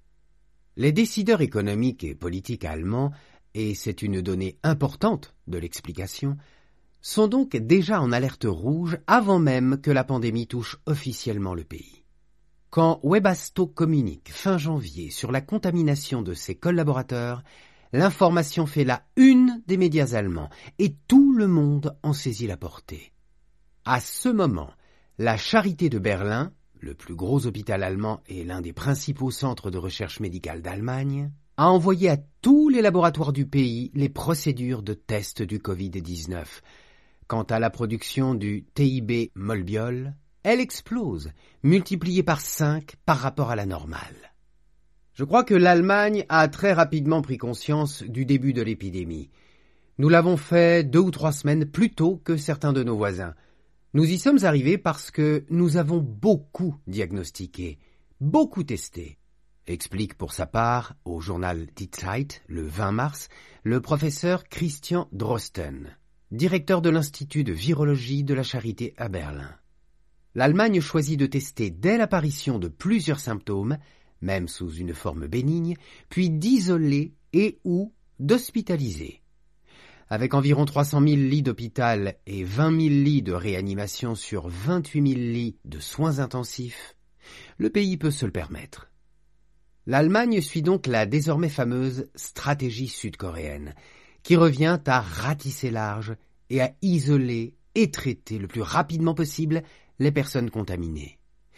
S21: Les décideurs économiques et politiques allemands, et c'est une donnée importante de l'explication, sont donc déjà en alerte rouge avant même que la pandémie touche officiellement le pays. Quand Webasto communique fin janvier sur la contamination de ses collaborateurs, l'information fait la une des médias allemands et tout le monde en saisit la portée. À ce moment, la Charité de Berlin, le plus gros hôpital allemand et l'un des principaux centres de recherche médicale d'Allemagne, a envoyé à tous les laboratoires du pays les procédures de test du covid dix-neuf. Quant à la production du T I B Molbiol, elle explose, multipliée par cinq par rapport à la normale. Je crois que l'Allemagne a très rapidement pris conscience du début de l'épidémie. Nous l'avons fait deux ou trois semaines plus tôt que certains de nos voisins. Nous y sommes arrivés parce que nous avons beaucoup diagnostiqué, beaucoup testé, explique pour sa part au journal Die Zeit le vingt mars le professeur Christian Drosten, directeur de l'Institut de virologie de la Charité à Berlin. L'Allemagne choisit de tester dès l'apparition de plusieurs symptômes, même sous une forme bénigne, puis d'isoler et ou d'hospitaliser. Avec environ trois cent mille lits d'hôpital et vingt mille lits de réanimation sur vingt-huit mille lits de soins intensifs, le pays peut se le permettre. L'Allemagne suit donc la désormais fameuse stratégie sud-coréenne, qui revient à ratisser large et à isoler et traiter le plus rapidement possible les personnes contaminées.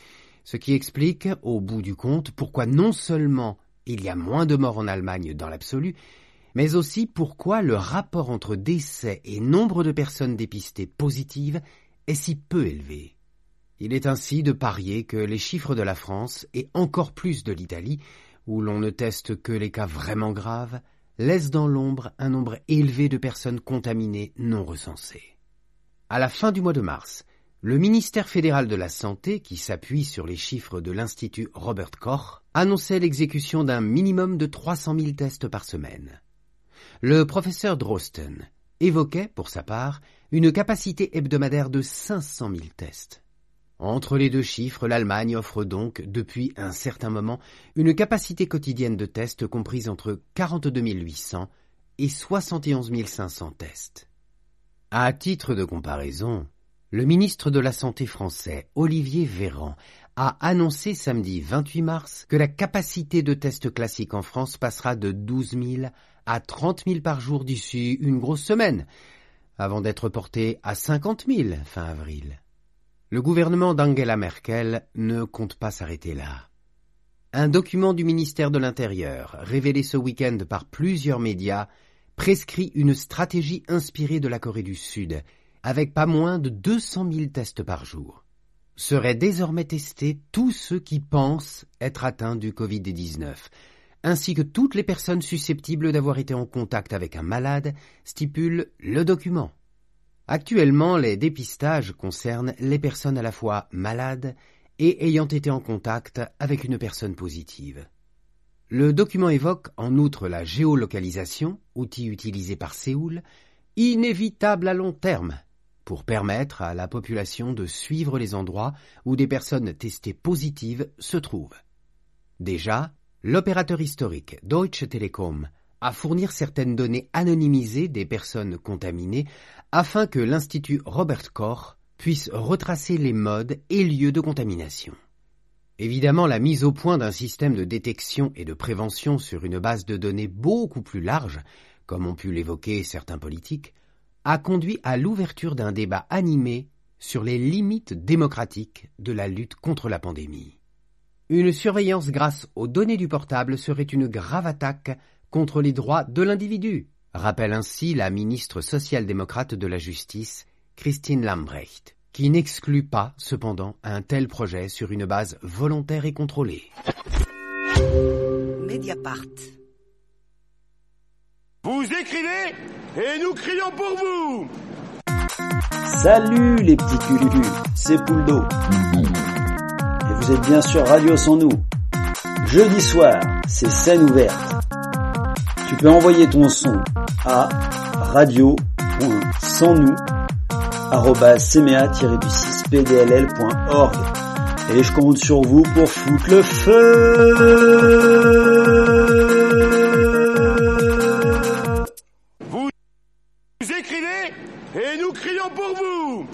S21: Ce qui explique, au bout du compte, pourquoi non seulement il y a moins de morts en Allemagne dans l'absolu, mais aussi pourquoi le rapport entre décès et nombre de personnes dépistées positives est si peu élevé. Il est ainsi de parier que les chiffres de la France, et encore plus de l'Italie, où l'on ne teste que les cas vraiment graves, laissent dans l'ombre un nombre élevé de personnes contaminées non recensées. À la fin du mois de mars, le ministère fédéral de la Santé, qui s'appuie sur les chiffres de l'Institut Robert Koch, annonçait l'exécution d'un minimum de trois cent mille tests par semaine. Le professeur Drosten évoquait, pour sa part, une capacité hebdomadaire de cinq cent mille tests. Entre les deux chiffres, l'Allemagne offre donc, depuis un certain moment, une capacité quotidienne de tests comprise entre quarante-deux mille huit cents et soixante et onze mille cinq cents tests. À titre de comparaison, Le ministre de la Santé français, Olivier Véran, a annoncé samedi vingt-huit mars que la capacité de tests classiques en France passera de douze mille à trente mille par jour d'ici une grosse semaine, avant d'être portée à cinquante mille fin avril. Le gouvernement d'Angela Merkel ne compte pas s'arrêter là. Un document du ministère de l'Intérieur, révélé ce week-end par plusieurs médias, prescrit une stratégie inspirée de la Corée du Sud, avec pas moins de deux cent mille tests par jour. Seraient désormais testés tous ceux qui pensent être atteints du covid dix-neuf, ainsi que toutes les personnes susceptibles d'avoir été en contact avec un malade, stipule le document. Actuellement, les dépistages concernent les personnes à la fois malades et ayant été en contact avec une personne positive. Le document évoque en outre la géolocalisation, outil utilisé par Séoul, inévitable à long terme, pour permettre à la population de suivre les endroits où des personnes testées positives se trouvent. Déjà, l'opérateur historique Deutsche Telekom a fourni certaines données anonymisées des personnes contaminées afin que l'Institut Robert Koch puisse retracer les modes et lieux de contamination. Évidemment, la mise au point d'un système de détection et de prévention sur une base de données beaucoup plus large, comme ont pu l'évoquer certains politiques, a conduit à l'ouverture d'un débat animé sur les limites démocratiques de la lutte contre la pandémie. Une surveillance grâce aux données du portable serait une grave attaque contre les droits de l'individu, rappelle ainsi la ministre social-démocrate de la Justice, Christine Lambrecht, qui n'exclut pas, cependant, un tel projet sur une base volontaire et contrôlée.
S3: Mediapart.
S1: Vous écrivez et nous crions pour vous.
S6: Salut les petits cululus, c'est Pouldo. Et vous êtes bien sur Radio Sans Nous. Jeudi soir, c'est scène ouverte. Tu peux envoyer ton son à radio point sans nous arobase c m a tiret du six p d l l point org. Et je compte sur vous pour foutre le feu.
S1: Vous écrivez et nous crions pour vous.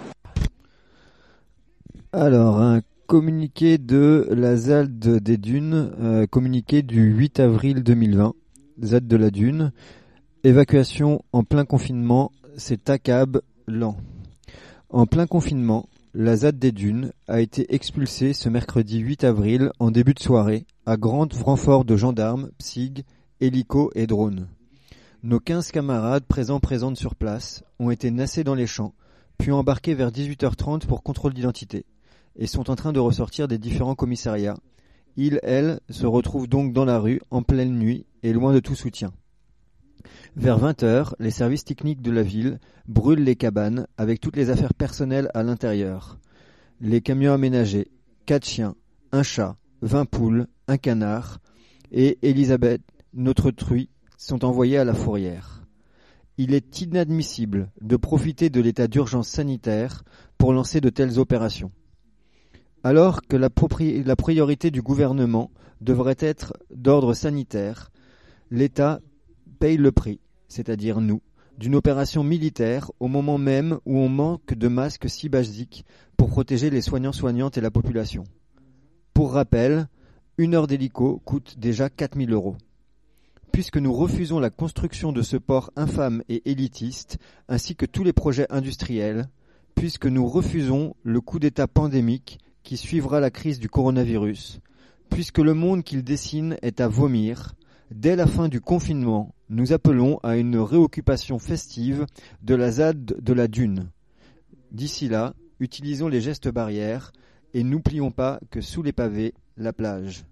S8: Alors, un communiqué de la Z A D des Dunes, euh, communiqué du huit avril deux mille vingt, Z A D de la Dune, évacuation en plein confinement, c'est accable lent. En plein confinement, la Z A D des Dunes a été expulsée ce mercredi huit avril en début de soirée à grand renfort de gendarmes, P S I G, hélicos et drones. Nos quinze camarades présents présentes sur place ont été nassés dans les champs, puis embarqués vers dix-huit heures trente pour contrôle d'identité, et sont en train de ressortir des différents commissariats. Ils, elles, se retrouvent donc dans la rue, en pleine nuit, et loin de tout soutien. Vers vingt heures, les services techniques de la ville brûlent les cabanes avec toutes les affaires personnelles à l'intérieur. Les camions aménagés, quatre chiens, un chat, vingt poules, un canard et Elisabeth, notre truie, sont envoyés à la fourrière. Il est inadmissible de profiter de l'état d'urgence sanitaire pour lancer de telles opérations. Alors que la, propri- la priorité du gouvernement devrait être d'ordre sanitaire, l'État paye le prix, c'est-à-dire nous, d'une opération militaire au moment même où on manque de masques si basiques pour protéger les soignants-soignantes et la population. Pour rappel, une heure d'hélico coûte déjà quatre mille euros. Puisque nous refusons la construction de ce port infâme et élitiste, ainsi que tous les projets industriels, puisque nous refusons le coup d'État pandémique qui suivra la crise du coronavirus, puisque le monde qu'il dessine est à vomir, dès la fin du confinement, nous appelons à une réoccupation festive de la Z A D de la Dune. D'ici là, utilisons les gestes barrières et n'oublions pas que sous les pavés, la plage.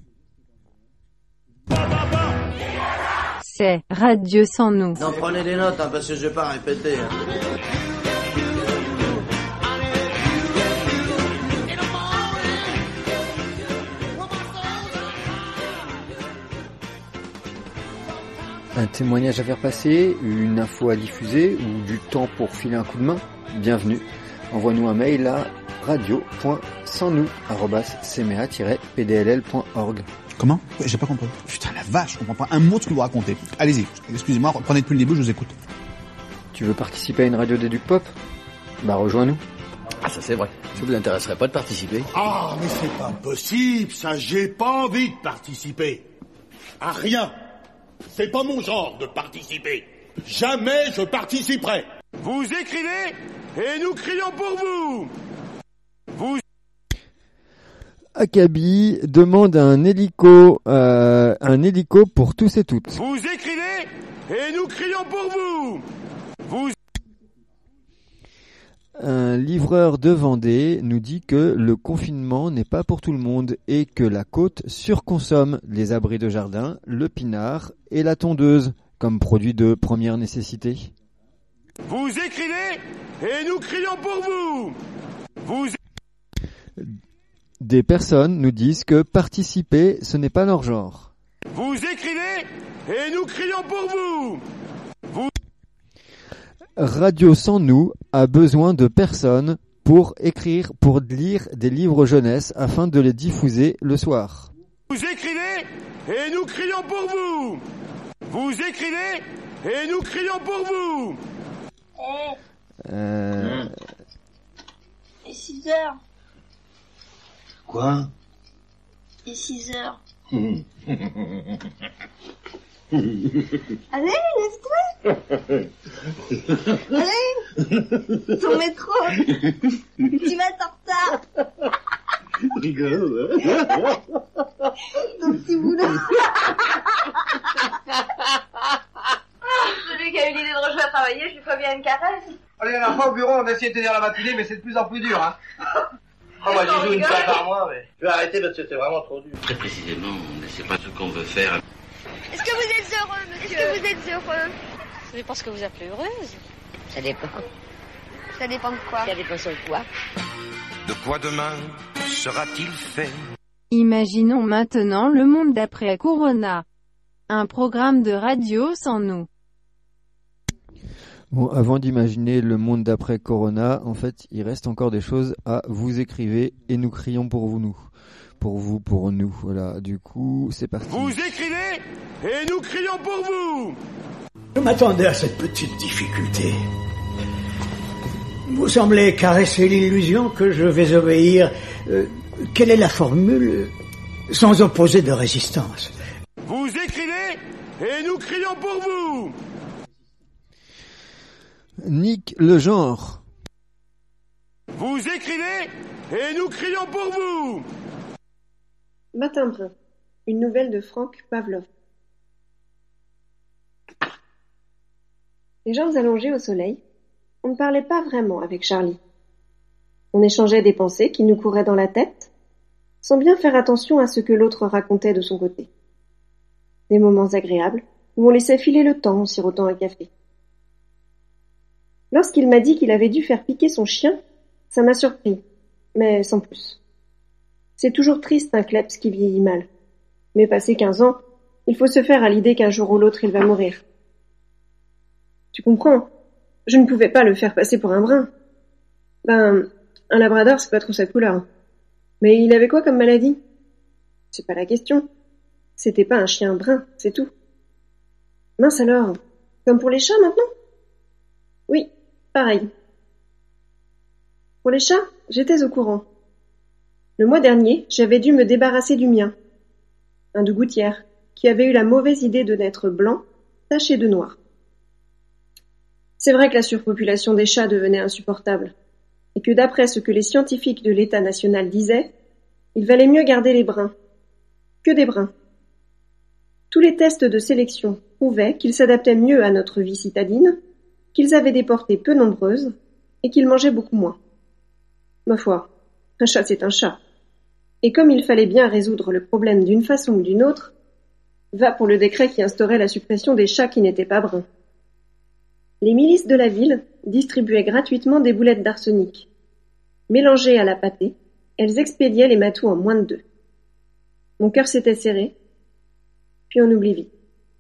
S12: C'est Radio Sans Nous.
S3: Non, prenez des notes, hein, parce que je vais pas répéter. Hein.
S8: Un témoignage à faire passer, une info à diffuser ou du temps pour filer un coup de main? Bienvenue. Envoie-nous un mail à radio point sans nous arobase c m a tiret p d l l point org.
S10: Comment? J'ai pas compris. Putain, la vache, je comprends pas un mot de ce que vous racontez. Allez-y, excusez-moi, reprenez depuis le début, je vous écoute.
S8: Tu veux participer à une radio d'éduc pop?
S4: Bah rejoins-nous.
S22: Ah ça c'est vrai. Ça vous intéresserait pas de participer?
S1: Ah, mais c'est pas possible, ça, j'ai pas envie de participer. À rien. C'est pas mon genre de participer. Jamais je participerai. Vous écrivez et nous crions pour vous. Vous...
S8: Akabi demande un hélico, euh, un hélico pour tous et toutes.
S1: Vous écrivez et nous crions pour vous. Vous...
S8: Un livreur de Vendée nous dit que le confinement n'est pas pour tout le monde et que la côte surconsomme les abris de jardin, le pinard et la tondeuse comme produits de première nécessité.
S1: Vous écrivez et nous crions pour vous. Vous...
S8: Des personnes nous disent que participer, ce n'est pas leur genre.
S1: Vous écrivez et nous crions pour vous. Vous...
S8: Radio Sans Nous a besoin de personnes pour écrire, pour lire des livres jeunesse afin de les diffuser le soir.
S1: Vous écrivez et nous crions pour vous. Vous écrivez et nous crions pour vous.
S8: Euh...
S23: Il est six heures.
S22: Quoi?
S23: Il est six heures. Allez, lève-toi. Allez, ton métro. Tu vas t'en retard.
S22: Rigolo, hein?
S23: Ton petit boulot. Celui qui a eu l'idée de rejoindre à travailler, je lui ferai bien une caresse.
S24: Allez, la dernière fois au bureau, on a essayé de tenir la matinée, mais c'est de plus en plus dur, hein. Oh, moi, j'y joue une fois par mois, mais je vais arrêter parce que c'était vraiment trop dur.
S11: Très précisément, on ne sait pas ce qu'on veut faire.
S23: Est-ce que vous êtes heureux, monsieur? Est-ce que vous êtes heureux?
S25: Ça dépend ce que vous appelez heureuse.
S23: Ça dépend. Ça dépend de quoi?
S25: Ça dépend sur quoi?
S26: De quoi demain sera-t-il fait?
S12: Imaginons maintenant le monde d'après Corona. Un programme de radio sans nous.
S8: Bon, avant d'imaginer le monde d'après Corona, en fait, il reste encore des choses à vous écrivez et nous crions pour vous, nous. Pour vous, pour nous. Voilà, du coup, c'est parti.
S1: Vous écrivez et nous crions pour vous.
S27: Je m'attendais à cette petite difficulté. Vous semblez caresser l'illusion que je vais obéir. Euh, quelle est la formule sans opposer de résistance?
S1: Vous écrivez et nous crions pour vous.
S8: Nick le genre.
S1: Vous écrivez et nous crions pour vous.
S28: Matin brun. Une nouvelle de Frank Pavlov. Les jambes allongées au soleil, on ne parlait pas vraiment avec Charlie. On échangeait des pensées qui nous couraient dans la tête, sans bien faire attention à ce que l'autre racontait de son côté. Des moments agréables où on laissait filer le temps en sirotant un café. Lorsqu'il m'a dit qu'il avait dû faire piquer son chien, ça m'a surpris, mais sans plus. C'est toujours triste un kleps qui vieillit mal. Mais passé quinze ans, il faut se faire à l'idée qu'un jour ou l'autre il va mourir. Tu comprends? Je ne pouvais pas le faire passer pour un brun. Ben, un labrador c'est pas trop sa couleur. Mais il avait quoi comme maladie? C'est pas la question. C'était pas un chien brun, c'est tout. Mince alors, comme pour les chats maintenant? Oui, pareil. Pour les chats, j'étais au courant. Le mois dernier, j'avais dû me débarrasser du mien, un de gouttière, qui avait eu la mauvaise idée de naître blanc, taché de noir. C'est vrai que la surpopulation des chats devenait insupportable, et que d'après ce que les scientifiques de l'État national disaient, il valait mieux garder les bruns. Que des bruns. Tous les tests de sélection prouvaient qu'ils s'adaptaient mieux à notre vie citadine, qu'ils avaient des portées peu nombreuses, et qu'ils mangeaient beaucoup moins. Ma foi, un chat c'est un chat. Et comme il fallait bien résoudre le problème d'une façon ou d'une autre, va pour le décret qui instaurait la suppression des chats qui n'étaient pas bruns. Les milices de la ville distribuaient gratuitement des boulettes d'arsenic. Mélangées à la pâtée, elles expédiaient les matous en moins de deux. Mon cœur s'était serré, puis on oublie vite.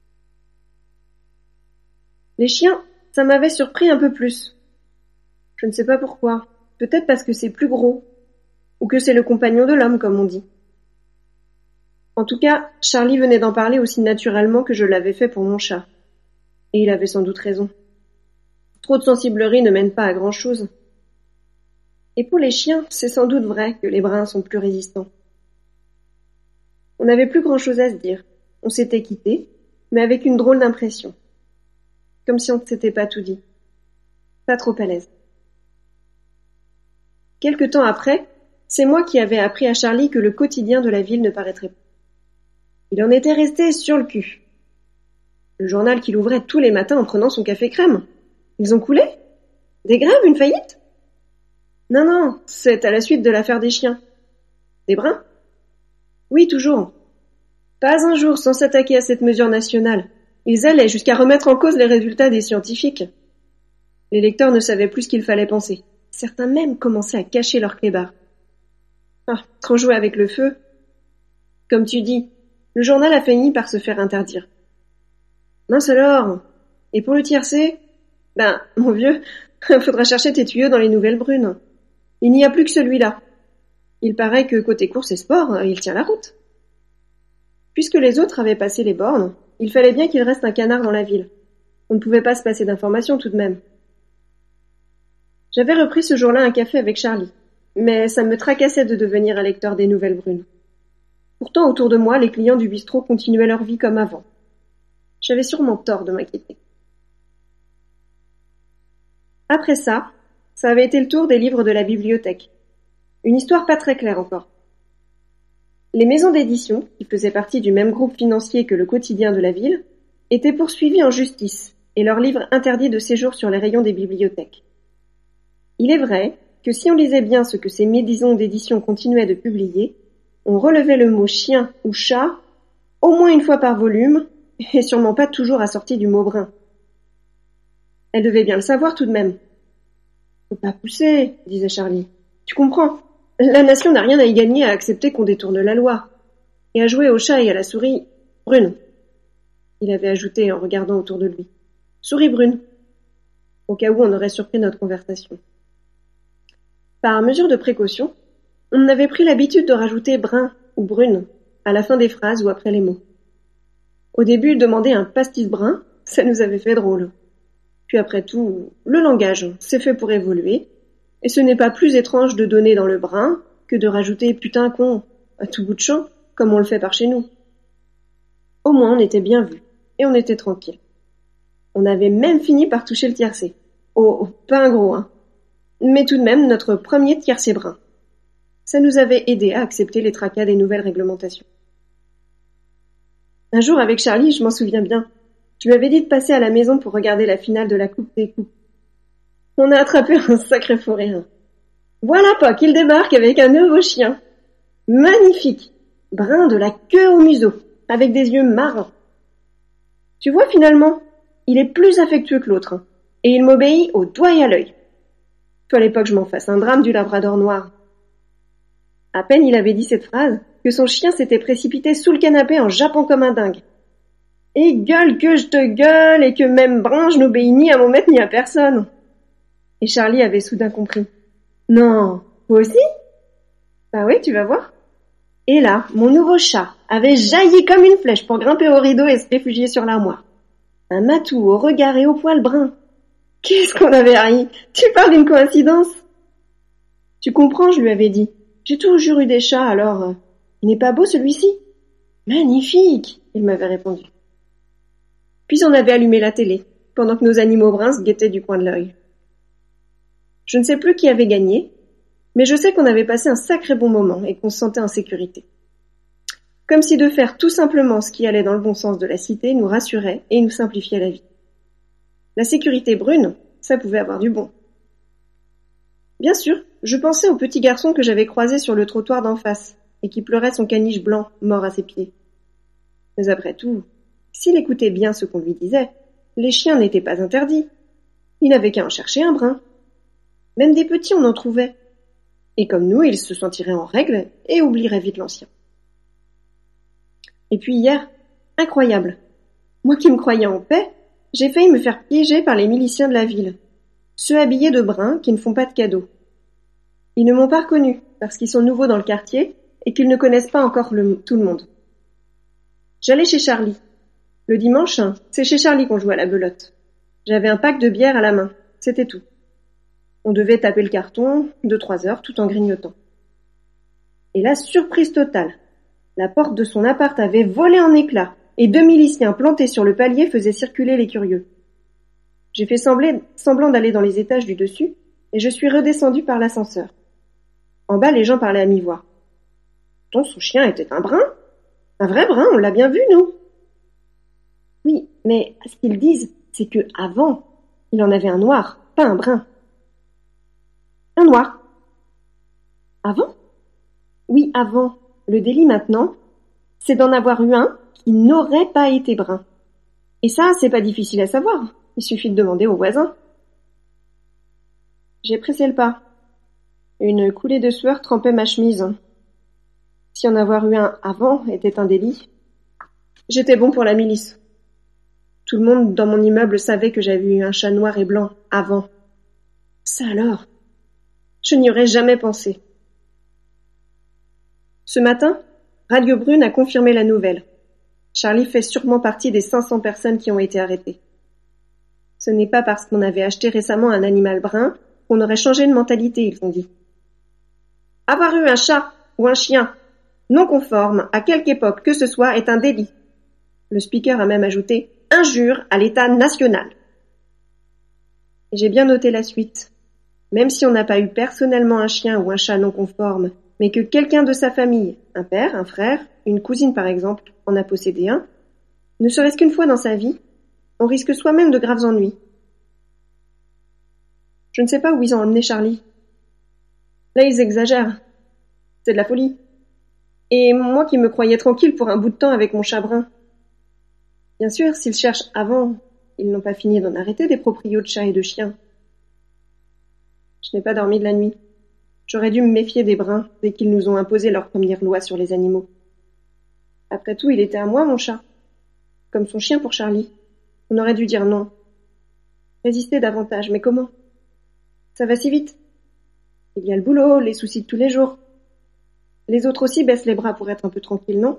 S28: Les chiens, ça m'avait surpris un peu plus. Je ne sais pas pourquoi. Peut-être parce que c'est plus gros, ou que c'est le compagnon de l'homme, comme on dit. En tout cas, Charlie venait d'en parler aussi naturellement que je l'avais fait pour mon chat. Et il avait sans doute raison. Trop de sensiblerie ne mène pas à grand-chose. Et pour les chiens, c'est sans doute vrai que les bruns sont plus résistants. On n'avait plus grand-chose à se dire. On s'était quitté, mais avec une drôle d'impression. Comme si on ne s'était pas tout dit. Pas trop à l'aise. Quelque temps après, c'est moi qui avais appris à Charlie que le quotidien de la ville ne paraîtrait pas. Il en était resté sur le cul. Le journal qu'il ouvrait tous les matins en prenant son café crème. Ils ont coulé? Des grèves, une faillite? Non, non, c'est à la suite de l'affaire des chiens. Des bruns? Oui, toujours. Pas un jour sans s'attaquer à cette mesure nationale. Ils allaient jusqu'à remettre en cause les résultats des scientifiques. Les lecteurs ne savaient plus ce qu'il fallait penser. Certains même commençaient à cacher leurs clébards. Ah, trop jouer avec le feu. Comme tu dis, le journal a fini par se faire interdire. Mince alors. Et pour le tiercé? Ben, mon vieux, faudra chercher tes tuyaux dans les nouvelles brunes. Il n'y a plus que celui-là. Il paraît que côté course et sport, il tient la route. Puisque les autres avaient passé les bornes, il fallait bien qu'il reste un canard dans la ville. On ne pouvait pas se passer d'informations tout de même. J'avais repris ce jour-là un café avec Charlie, mais ça me tracassait de devenir un lecteur des nouvelles brunes. Pourtant, autour de moi, les clients du bistrot continuaient leur vie comme avant. J'avais sûrement tort de m'inquiéter. Après ça, ça avait été le tour des livres de la bibliothèque. Une histoire pas très claire encore. Les maisons d'édition, qui faisaient partie du même groupe financier que le quotidien de la ville, étaient poursuivies en justice et leurs livres interdits de séjour sur les rayons des bibliothèques. Il est vrai que si on lisait bien ce que ces maisons d'édition continuaient de publier, on relevait le mot chien ou chat au moins une fois par volume et sûrement pas toujours assorti du mot brun. Elle devait bien le savoir tout de même. Faut pas pousser, disait Charlie. Tu comprends? La nation n'a rien à y gagner à accepter qu'on détourne la loi. Et à jouer au chat et à la souris brune. Il avait ajouté en regardant autour de lui. Souris brune. Au cas où on aurait surpris notre conversation. Par mesure de précaution, on avait pris l'habitude de rajouter brun ou brune à la fin des phrases ou après les mots. Au début, demander un pastis brun, ça nous avait fait drôle. Puis après tout, le langage, c'est fait pour évoluer, et ce n'est pas plus étrange de donner dans le brun que de rajouter putain con à tout bout de champ, comme on le fait par chez nous. Au moins, on était bien vus, et on était tranquille. On avait même fini par toucher le tiercé. Oh, pas un gros, hein. Mais tout de même notre premier tiercé brun. Ça nous avait aidé à accepter les tracas des nouvelles réglementations. Un jour, avec Charlie, je m'en souviens bien, je lui avais dit de passer à la maison pour regarder la finale de la Coupe des Coupes. On a attrapé un sacré fou rire. Voilà pas qu'il débarque avec un nouveau chien. Magnifique, brun de la queue au museau, avec des yeux marrons. Tu vois, finalement, il est plus affectueux que l'autre, et il m'obéit au doigt et à l'œil. Fallait pas que je m'en fasse un drame du labrador noir. À peine il avait dit cette phrase que son chien s'était précipité sous le canapé en jappant comme un dingue. Et gueule que je te gueule et que même brun je n'obéis ni à mon maître ni à personne. Et Charlie avait soudain compris. Non, toi aussi? Bah oui, tu vas voir. Et là, mon nouveau chat avait jailli comme une flèche pour grimper au rideau et se réfugier sur l'armoire. Un matou au regard et au poil brun. Qu'est-ce qu'on avait ri! Tu parles d'une coïncidence? Tu comprends, je lui avais dit. J'ai toujours eu des chats, alors... Euh, il n'est pas beau celui-ci? Magnifique! Il m'avait répondu. Puis on avait allumé la télé, pendant que nos animaux bruns se guettaient du coin de l'œil. Je ne sais plus qui avait gagné, mais je sais qu'on avait passé un sacré bon moment et qu'on se sentait en sécurité. Comme si de faire tout simplement ce qui allait dans le bon sens de la cité nous rassurait et nous simplifiait la vie. La sécurité brune, ça pouvait avoir du bon. Bien sûr, je pensais au petit garçon que j'avais croisé sur le trottoir d'en face et qui pleurait son caniche blanc mort à ses pieds. Mais après tout, s'il écoutait bien ce qu'on lui disait, les chiens n'étaient pas interdits. Il n'avait qu'à en chercher un brun. Même des petits, on en trouvait. Et comme nous, ils se sentiraient en règle et oublieraient vite l'ancien. Et puis hier, incroyable. Moi qui me croyais en paix, j'ai failli me faire piéger par les miliciens de la ville. Ceux habillés de brun qui ne font pas de cadeaux. Ils ne m'ont pas reconnu parce qu'ils sont nouveaux dans le quartier et qu'ils ne connaissent pas encore le, tout le monde. J'allais chez Charlie. Le dimanche, c'est chez Charlie qu'on jouait à la belote. J'avais un pack de bière à la main, c'était tout. On devait taper le carton deux trois heures tout en grignotant. Et là, surprise totale. La porte de son appart avait volé en éclats et deux miliciens plantés sur le palier faisaient circuler les curieux. J'ai fait sembler, semblant d'aller dans les étages du dessus et je suis redescendue par l'ascenseur. En bas, les gens parlaient à mi-voix. Ton son chien était un brun? Un vrai brun, on l'a bien vu, nous. Oui, mais ce qu'ils disent, c'est que avant, il en avait un noir, pas un brun. Un noir. Avant? Oui, avant. Le délit maintenant, c'est d'en avoir eu un qui n'aurait pas été brun. Et ça, c'est pas difficile à savoir. Il suffit de demander aux voisins. J'ai pressé le pas. Une coulée de sueur trempait ma chemise. Si en avoir eu un avant était un délit, j'étais bon pour la milice. Tout le monde dans mon immeuble savait que j'avais eu un chat noir et blanc avant. Ça alors, je n'y aurais jamais pensé. Ce matin, Radio Brune a confirmé la nouvelle. Charlie fait sûrement partie des cinq cents personnes qui ont été arrêtées. Ce n'est pas parce qu'on avait acheté récemment un animal brun qu'on aurait changé de mentalité, ils ont dit. Avoir eu un chat ou un chien non conforme à quelque époque que ce soit est un délit. Le speaker a même ajouté « injure à l'État national ». J'ai bien noté la suite. Même si on n'a pas eu personnellement un chien ou un chat non conforme, mais que quelqu'un de sa famille, un père, un frère, une cousine par exemple, en a possédé un, ne serait-ce qu'une fois dans sa vie, on risque soi-même de graves ennuis. Je ne sais pas où ils ont emmené Charlie. Là, ils exagèrent. C'est de la folie. Et moi qui me croyais tranquille pour un bout de temps avec mon chat brun. Bien sûr, s'ils cherchent avant, ils n'ont pas fini d'en arrêter des proprios de chats et de chiens. Je n'ai pas dormi de la nuit. J'aurais dû me méfier des bruns dès qu'ils nous ont imposé leur première loi sur les animaux. Après tout, il était à moi, mon chat. Comme son chien pour Charlie. On aurait dû dire non. Résister davantage, mais comment? Ça va si vite. Il y a le boulot, les soucis de tous les jours. Les autres aussi baissent les bras pour être un peu tranquilles, non?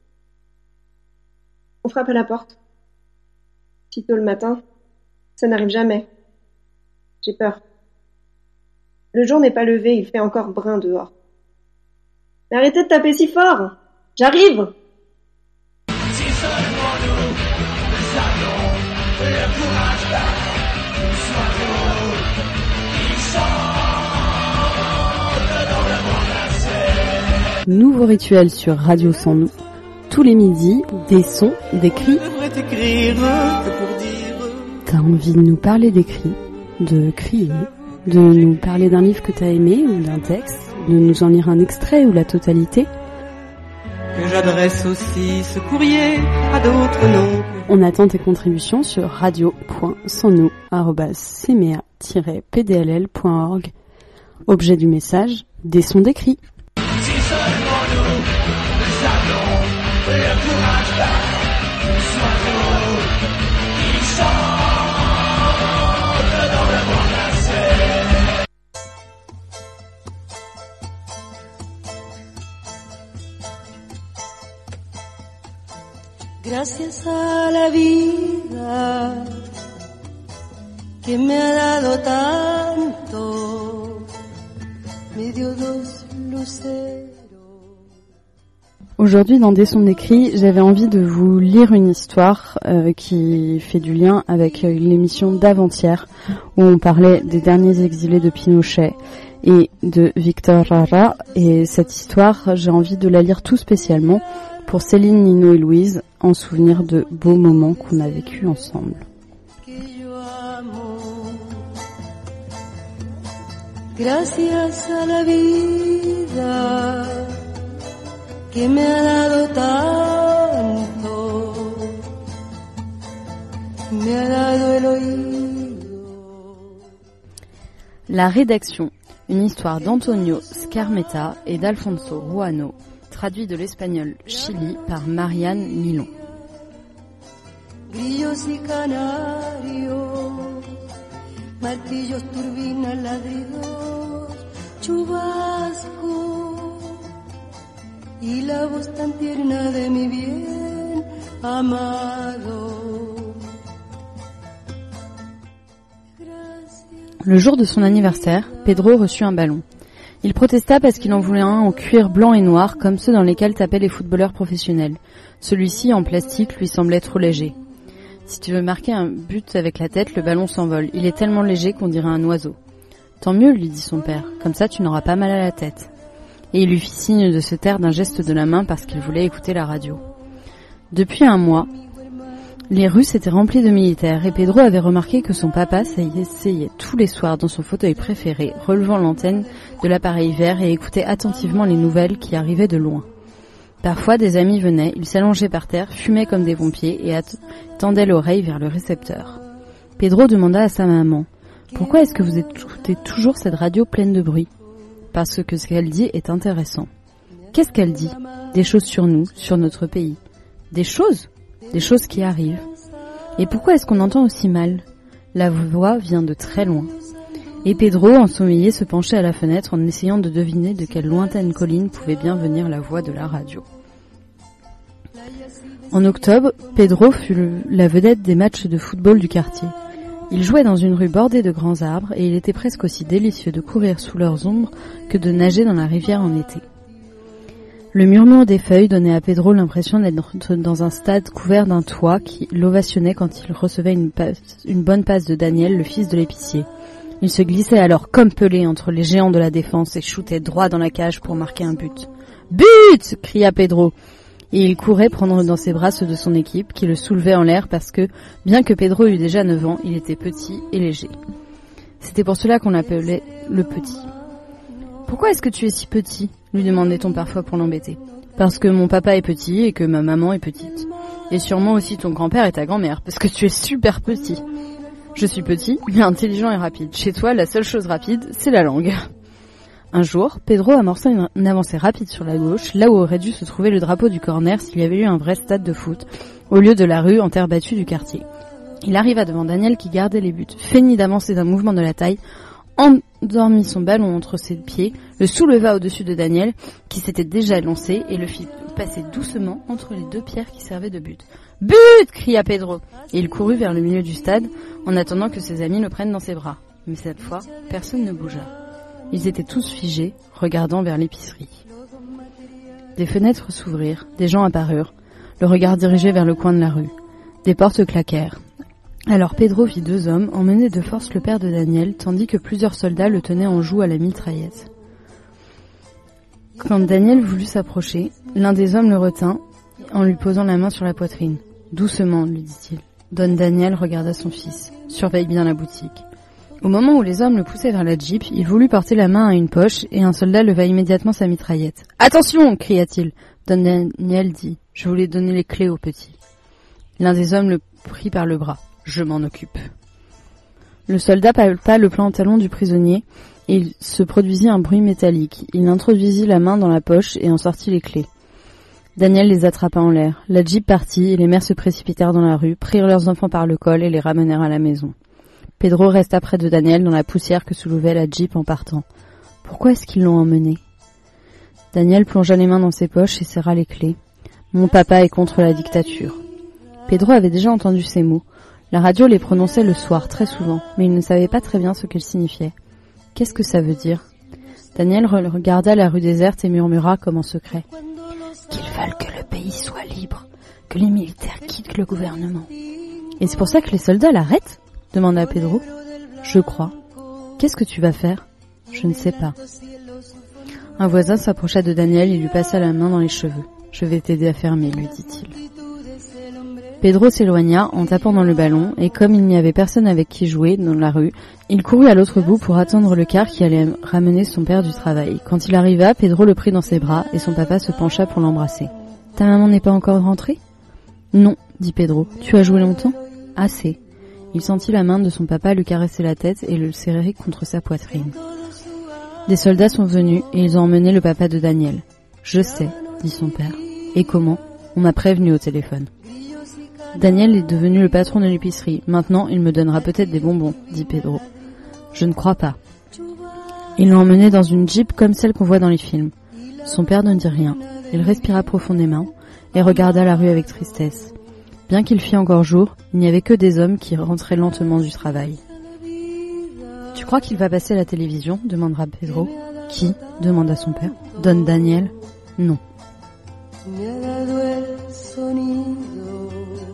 S28: On frappe à la porte. Si tôt le matin, ça n'arrive jamais. J'ai peur. Le jour n'est pas levé, il fait encore brun dehors. Mais arrêtez de taper si fort! J'arrive!
S2: Si seulement nous, nous avions le courage là, soyons, ils chantent dans le monde entier.
S4: Nouveau rituel sur Radio Sans Nous. Tous les midis, des sons, des cris. T'as envie de nous parler des cris, de crier, de nous parler d'un livre que t'as aimé ou d'un texte, de nous en lire un extrait ou la totalité.
S5: Que j'adresse aussi ce courrier à d'autres noms.
S4: On attend tes contributions sur radio point sans nous arobase cmea tiret p d l l point org. Objet du message, des sons des cris.
S2: Si seulement nous, nous avions le courage là, soyons, ils chantent dans le monde entier.
S23: Gracias a la vida que me ha dado tanto, me dio dos luceros.
S4: Aujourd'hui, dans Des sons écrits, j'avais envie de vous lire une histoire euh, qui fait du lien avec euh, l'émission d'avant-hier où on parlait des derniers exilés de Pinochet et de Victor Jara. Et cette histoire, j'ai envie de la lire tout spécialement pour Céline, Nino et Louise, en souvenir de beaux moments qu'on a vécus ensemble.
S23: Gracias a la vida que me ha dado tanto, me ha dado el oído.
S4: La rédaction, une histoire d'Antonio Scarmetta et d'Alfonso Ruano, traduit de l'espagnol Chili par Marianne Milon.
S23: Grillos y canarios, martillos, turbinas, ladridos, chubasco y la voz tan tierna de mi bien amado.
S4: Le jour de son anniversaire, Pedro reçut un ballon. Il protesta parce qu'il en voulait un en cuir blanc et noir, comme ceux dans lesquels tapaient les footballeurs professionnels. Celui-ci, en plastique, lui semblait trop léger. Si tu veux marquer un but avec la tête, le ballon s'envole. Il est tellement léger qu'on dirait un oiseau. Tant mieux, lui dit son père. Comme ça, tu n'auras pas mal à la tête. Et il lui fit signe de se taire d'un geste de la main parce qu'il voulait écouter la radio. Depuis un mois, les rues s'étaient remplies de militaires et Pedro avait remarqué que son papa s'asseyait tous les soirs dans son fauteuil préféré, relevant l'antenne de l'appareil vert et écoutait attentivement les nouvelles qui arrivaient de loin. Parfois, des amis venaient, ils s'allongeaient par terre, fumaient comme des pompiers et tendaient l'oreille vers le récepteur. Pedro demanda à sa maman « Pourquoi est-ce que vous écoutez toujours cette radio pleine de bruit ?»« Parce que ce qu'elle dit est intéressant. »« Qu'est-ce qu'elle dit ? Des choses sur nous, sur notre pays. »« Des choses ? Des choses qui arrivent. »« Et pourquoi est-ce qu'on entend aussi mal ? La voix vient de très loin. » Et Pedro, ensommeillé, se penchait à la fenêtre en essayant de deviner de quelle lointaine colline pouvait bien venir la voix de la radio. En octobre, Pedro fut le, la vedette des matchs de football du quartier. Il jouait dans une rue bordée de grands arbres et il était presque aussi délicieux de courir sous leurs ombres que de nager dans la rivière en été. Le murmure des feuilles donnait à Pedro l'impression d'être dans un stade couvert d'un toit qui l'ovationnait quand il recevait une, passe, une bonne passe de Daniel, le fils de l'épicier. Il se glissait alors comme Pelé entre les géants de la défense et shootait droit dans la cage pour marquer un but. « But !» cria Pedro. Et il courait prendre dans ses bras ceux de son équipe qui le soulevaient en l'air parce que, bien que Pedro eût déjà neuf ans, il était petit et léger. C'était pour cela qu'on l'appelait le petit. « Pourquoi est-ce que tu es si petit ?» lui demandait-on parfois pour l'embêter. « Parce que mon papa est petit et que ma maman est petite. Et sûrement aussi ton grand-père et ta grand-mère, parce que tu es super petit. » Je suis petit, mais intelligent et rapide. Chez toi, la seule chose rapide, c'est la langue. Un jour, Pedro amorça une, une avancée rapide sur la gauche, là où aurait dû se trouver le drapeau du corner s'il y avait eu un vrai stade de foot, au lieu de la rue en terre battue du quartier. Il arriva devant Daniel qui gardait les buts, feignit d'avancer d'un mouvement de la taille, endormit son ballon entre ses pieds, le souleva au-dessus de Daniel, qui s'était déjà lancé, et le fit passer doucement entre les deux pierres qui servaient de but. « But !» cria Pedro, et il courut vers le milieu du stade, en attendant que ses amis le prennent dans ses bras. Mais cette fois, personne ne bougea. Ils étaient tous figés, regardant vers l'épicerie. Des fenêtres s'ouvrirent, des gens apparurent, le regard dirigé vers le coin de la rue. Des portes claquèrent. Alors Pedro vit deux hommes emmener de force le père de Daniel, tandis que plusieurs soldats le tenaient en joue à la mitraillette. Quand Daniel voulut s'approcher, l'un des hommes le retint en lui posant la main sur la poitrine. « Doucement, lui dit-il. » Don Daniel regarda son fils. « Surveille bien la boutique. » Au moment où les hommes le poussaient vers la jeep, il voulut porter la main à une poche et un soldat leva immédiatement sa mitraillette. « Attention !» cria-t-il. Don Daniel dit « Je voulais donner les clés au petit. » L'un des hommes le prit par le bras. « Je m'en occupe. » Le soldat palpa le pantalon du prisonnier et il se produisit un bruit métallique. Il introduisit la main dans la poche et en sortit les clés. Daniel les attrapa en l'air. La jeep partit et les mères se précipitèrent dans la rue, prirent leurs enfants par le col et les ramenèrent à la maison. Pedro resta près de Daniel dans la poussière que soulevait la jeep en partant. Pourquoi est-ce qu'ils l'ont emmené ? Daniel plongea les mains dans ses poches et serra les clés. Mon papa est contre la dictature. Pedro avait déjà entendu ces mots. La radio les prononçait le soir très souvent, mais il ne savait pas très bien ce qu'ils signifiaient. Qu'est-ce que ça veut dire ? Daniel regarda la rue déserte et murmura comme en secret. Qu'ils veulent que le pays soit libre, que les militaires quittent le gouvernement. Et c'est pour ça que les soldats l'arrêtent ? Demanda Pedro. Je crois. Qu'est-ce que tu vas faire ? Je ne sais pas. Un voisin s'approcha de Daniel et lui passa la main dans les cheveux. Je vais t'aider à fermer, lui dit-il. Pedro s'éloigna en tapant dans le ballon et comme il n'y avait personne avec qui jouer dans la rue, il courut à l'autre bout pour attendre le car qui allait ramener son père du travail. Quand il arriva, Pedro le prit dans ses bras et son papa se pencha pour l'embrasser. « Ta maman n'est pas encore rentrée ?»« Non, dit Pedro. Tu as joué longtemps ?»« Assez. » Il sentit la main de son papa lui caresser la tête et le serrer contre sa poitrine. Des soldats sont venus et ils ont emmené le papa de Daniel. « Je sais, dit son père. Et comment ? On m'a prévenu au téléphone. » Daniel est devenu le patron de l'épicerie. Maintenant, il me donnera peut-être des bonbons, dit Pedro. Je ne crois pas. Ils l'ont emmené dans une jeep comme celle qu'on voit dans les films. Son père ne dit rien. Il respira profondément et regarda la rue avec tristesse. Bien qu'il fît encore jour, il n'y avait que des hommes qui rentraient lentement du travail. « Tu crois qu'il va passer à la télévision ? Demandera Pedro. Qui ? Demanda son père. Don Daniel ? Non.
S2: Me ha dado el sonido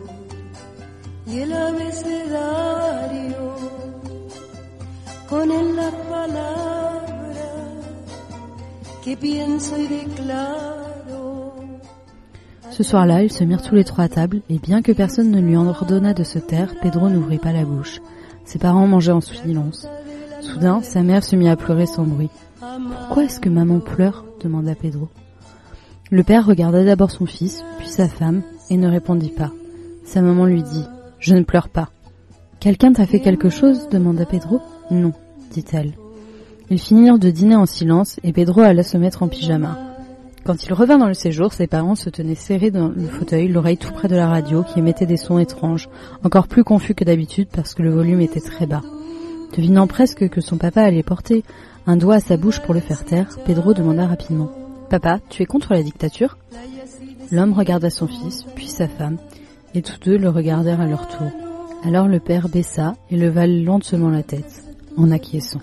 S2: y el abecedario, con él la palabra que pienso y declaro.
S4: Ce soir-là, ils se mirent tous les trois à table, et bien que personne ne lui ordonna de se taire, Pedro n'ouvrit pas la bouche. Ses parents mangeaient en silence. Soudain, sa mère se mit à pleurer sans bruit. « Pourquoi est-ce que maman pleure ?» demanda Pedro. Le père regarda d'abord son fils, puis sa femme, et ne répondit pas. Sa maman lui dit « Je ne pleure pas. »« Quelqu'un t'a fait quelque chose ?» demanda Pedro. « Non, dit-elle. » Ils finirent de dîner en silence, et Pedro alla se mettre en pyjama. Quand il revint dans le séjour, ses parents se tenaient serrés dans le fauteuil, l'oreille tout près de la radio, qui émettait des sons étranges, encore plus confus que d'habitude parce que le volume était très bas. Devinant presque que son papa allait porter un doigt à sa bouche pour le faire taire, Pedro demanda rapidement « Papa, tu es contre la dictature ?» L'homme regarda son fils, puis sa femme, et tous deux le regardèrent à leur tour. Alors le père baissa et leva lentement la tête, en acquiesçant.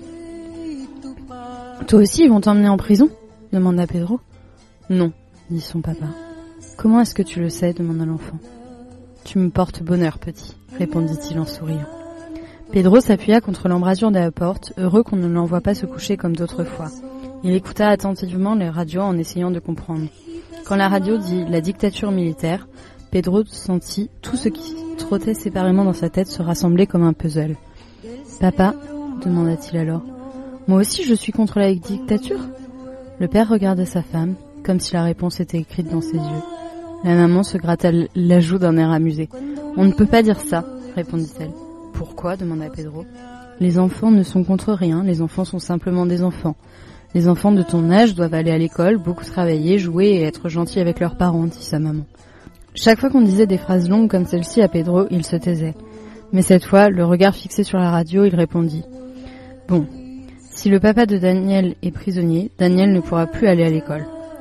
S4: « Toi aussi, ils vont t'emmener en prison ?» demanda Pedro. « Non, dit son papa. »« Comment est-ce que tu le sais ?» demanda l'enfant. « Tu me portes bonheur, petit, répondit-il en souriant. Pedro s'appuya contre l'embrasure de la porte, heureux qu'on ne l'envoie pas se coucher comme d'autres fois. Il écouta attentivement les radios en essayant de comprendre. Quand la radio dit « la dictature militaire », Pedro sentit tout ce qui trottait séparément dans sa tête se rassembler comme un puzzle. « Papa ?» demanda-t-il alors. « Moi aussi je suis contre la dictature ?» Le père regarda sa femme, comme si la réponse était écrite dans ses yeux. La maman se gratta la joue d'un air amusé. « On ne peut pas dire ça », répondit-elle. « Pourquoi ?» demanda Pedro. « Les enfants ne sont contre rien, les enfants sont simplement des enfants. Les enfants de ton âge doivent aller à l'école, beaucoup travailler, jouer et être gentils avec leurs parents, dit sa maman. Chaque fois qu'on disait des phrases longues comme celle-ci à Pedro, il se taisait. Mais cette fois, le regard fixé sur la radio, il répondit. « Bon, si le papa de Daniel est prisonnier, Daniel ne pourra plus aller à l'école. »«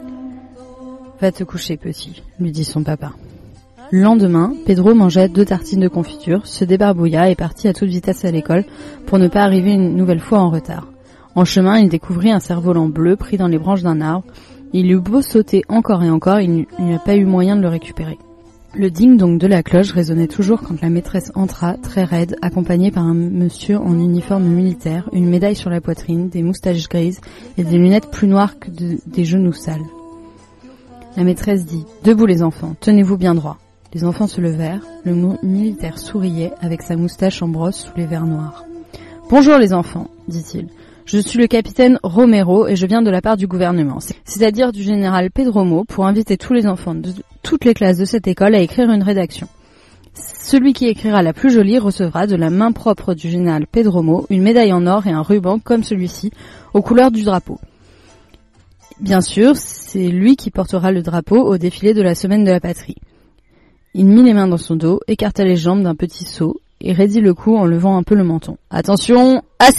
S4: Va te coucher, petit, » lui dit son papa. Le lendemain, Pedro mangea deux tartines de confiture, se débarbouilla et partit à toute vitesse à l'école pour ne pas arriver une nouvelle fois en retard. En chemin, il découvrit un cerf-volant bleu pris dans les branches d'un arbre. Il eut beau sauter encore et encore, il n'y a pas eu moyen de le récupérer. Le ding-dong de la cloche résonnait toujours quand la maîtresse entra, très raide, accompagnée par un monsieur en uniforme militaire, une médaille sur la poitrine, des moustaches grises et des lunettes plus noires que de, des genoux sales. La maîtresse dit « Debout les enfants, tenez-vous bien droit ». Les enfants se levèrent, le militaire souriait avec sa moustache en brosse sous les verres noirs. « Bonjour les enfants, dit-il. Je suis le capitaine Romero et je viens de la part du gouvernement, c'est-à-dire du général Pedromo, pour inviter tous les enfants de toutes les classes de cette école à écrire une rédaction. Celui qui écrira la plus jolie recevra de la main propre du général Pedromo une médaille en or et un ruban comme celui-ci, aux couleurs du drapeau. Bien sûr, c'est lui qui portera le drapeau au défilé de la semaine de la patrie. Il mit les mains dans son dos, écarta les jambes d'un petit saut et raidit le cou en levant un peu le menton. « Attention, asseyez-vous !»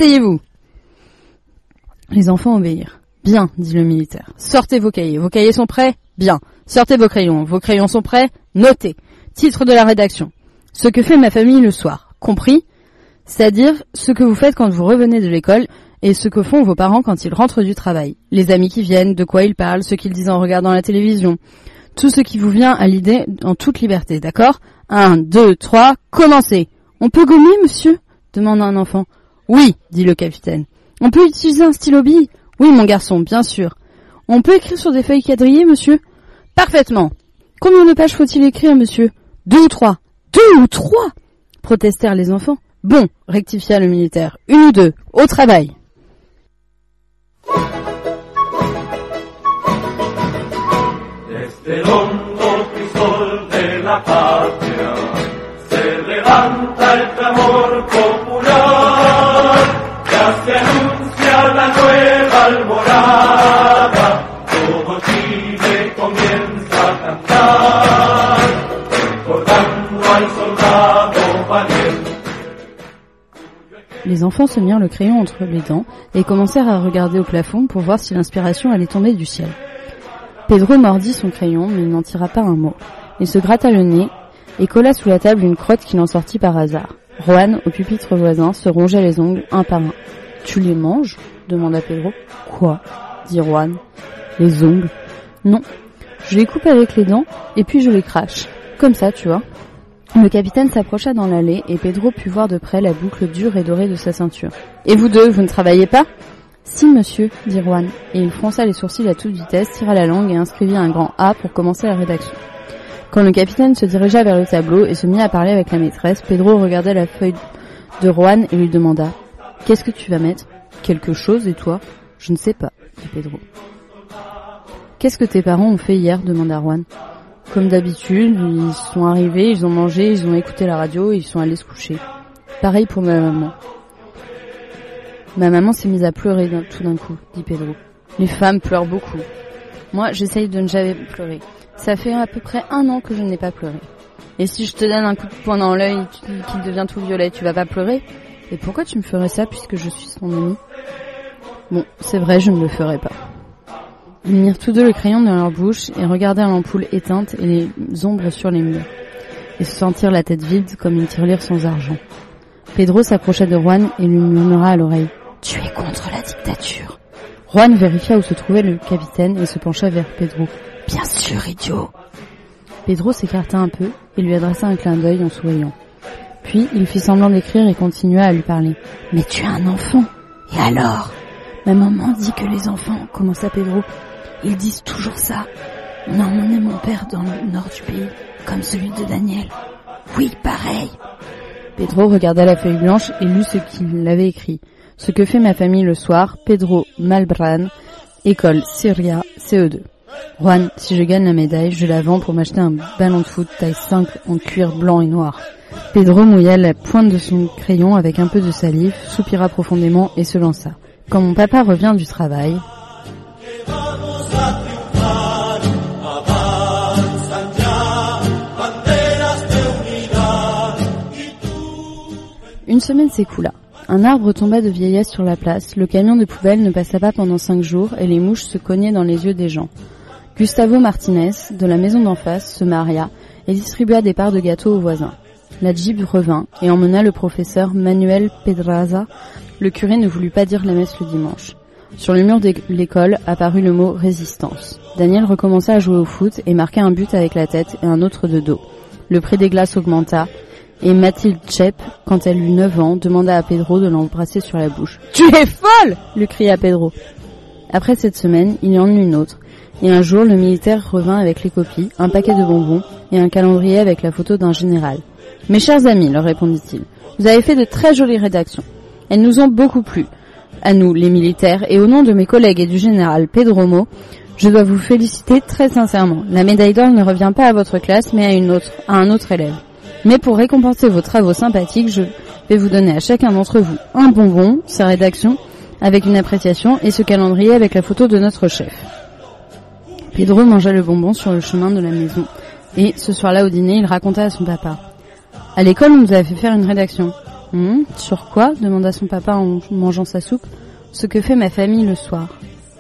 S4: Les enfants obéirent. « Bien, dit le militaire. Sortez vos cahiers. Vos cahiers sont prêts ? Bien. Sortez vos crayons. Vos crayons sont prêts ? Notez. Titre de la rédaction. Ce que fait ma famille le soir. Compris ? C'est-à-dire ce que vous faites quand vous revenez de l'école et ce que font vos parents quand ils rentrent du travail. Les amis qui viennent, de quoi ils parlent, ce qu'ils disent en regardant la télévision. Tout ce qui vous vient à l'idée en toute liberté, d'accord ? Un, deux, trois, commencez. On peut gommer, monsieur ? demanda un enfant. Oui, dit le capitaine. On peut utiliser un stylo-bille ? Oui, mon garçon, bien sûr. On peut écrire sur des feuilles quadrillées, monsieur ? Parfaitement. Combien de pages faut-il écrire, monsieur ? Deux ou trois. Deux ou trois ? Protestèrent les enfants. Bon, rectifia le militaire. Une ou deux. Au travail.
S2: Desde el hondo crisol de la patria se levanta el clamor popular. Ya se anuncia la nueva alborada, todo Chile comienza a cantar, recordando al soldado valiente.
S4: Les enfants se mirent le crayon entre les dents et commencèrent à regarder au plafond pour voir si l'inspiration allait tomber du ciel. Pedro mordit son crayon, mais il n'en tira pas un mot. Il se gratta le nez et colla sous la table une crotte qu'il en sortit par hasard. Juan, au pupitre voisin, se rongeait les ongles un par un. « Tu les manges ?» demanda Pedro. « Quoi ?» dit Juan. « Les ongles ?»« Non, je les coupe avec les dents et puis je les crache. Comme ça, tu vois. » Le capitaine s'approcha dans l'allée et Pedro put voir de près la boucle dure et dorée de sa ceinture. « Et vous deux, vous ne travaillez pas ?»« Si, monsieur, dit Juan, et il fronça les sourcils à toute vitesse, tira la langue et inscrivit un grand A pour commencer la rédaction. Quand le capitaine se dirigea vers le tableau et se mit à parler avec la maîtresse, Pedro regarda la feuille de Juan et lui demanda « Qu'est-ce que tu vas mettre ? Quelque chose, et toi ? Je ne sais pas, dit Pedro. « Qu'est-ce que tes parents ont fait hier ? demanda Juan. Comme d'habitude, ils sont arrivés, ils ont mangé, ils ont écouté la radio et ils sont allés se coucher. Pareil pour ma maman. Ma maman s'est mise à pleurer d'un, tout d'un coup, dit Pedro. Les femmes pleurent beaucoup. Moi, j'essaye de ne jamais pleurer. Ça fait à peu près un an que je n'ai pas pleuré. Et si je te donne un coup de poing dans l'œil qui devient tout violet, tu vas pas pleurer ? Et pourquoi tu me ferais ça puisque je suis ton ami ? Bon, c'est vrai, je ne le ferai pas. Ils mirent tous deux le crayon dans leur bouche et regardèrent l'ampoule éteinte et les ombres sur les murs. Et se sentirent la tête vide comme une tirelire sans argent. Pedro s'approcha de Juan et lui murmura à l'oreille « Tu es contre la dictature !» Juan vérifia où se trouvait le capitaine et se pencha vers Pedro. « Bien sûr, idiot !» Pedro s'écarta un peu et lui adressa un clin d'œil en souriant. Puis il fit semblant d'écrire et continua à lui parler. « Mais tu es un enfant ! Et alors ?»« Ma maman dit que les enfants, commença Pedro, ils disent toujours ça. On a emmené mon père dans le nord du pays, comme celui de Daniel. Oui, pareil !» Pedro regarda la feuille blanche et lut ce qu'il avait écrit. « Ce que fait ma famille le soir, Pedro Malbran, école Syria, C E deux. Juan, si je gagne la médaille, je la vends pour m'acheter un ballon de foot taille cinq en cuir blanc et noir. » Pedro mouilla la pointe de son crayon avec un peu de salive, soupira profondément et se lança. « Quand mon papa revient du travail... » Une semaine s'écoula. Un arbre tomba de vieillesse sur la place, le camion de poubelle ne passa pas pendant cinq jours et les mouches se cognaient dans les yeux des gens. Gustavo Martinez, de la maison d'en face, se maria et distribua des parts de gâteaux aux voisins. La Jeep revint et emmena le professeur Manuel Pedraza. Le curé ne voulut pas dire la messe le dimanche. Sur le mur de l'école apparut le mot « résistance ». Daniel recommença à jouer au foot et marqua un but avec la tête et un autre de dos. Le prix des glaces augmenta. Et Mathilde Chep, quand elle eut neuf ans, demanda à Pedro de l'embrasser sur la bouche. « Tu es folle !» lui cria Pedro. Après cette semaine, il y en eut une autre. Et un jour, le militaire revint avec les copies, un paquet de bonbons et un calendrier avec la photo d'un général. « Mes chers amis, leur répondit-il, vous avez fait de très jolies rédactions. Elles nous ont beaucoup plu. À nous, les militaires, et au nom de mes collègues et du général Pedromo, je dois vous féliciter très sincèrement. La médaille d'or ne revient pas à votre classe, mais à une autre, à un autre élève. Mais pour récompenser vos travaux sympathiques, je vais vous donner à chacun d'entre vous un bonbon, sa rédaction, avec une appréciation, et ce calendrier avec la photo de notre chef. » Pedro mangea le bonbon sur le chemin de la maison, et ce soir-là au dîner, il raconta à son papa. « À l'école, on nous a fait faire une rédaction. Hum, » « Sur quoi ?» demanda son papa en mangeant sa soupe. « Ce que fait ma famille le soir. »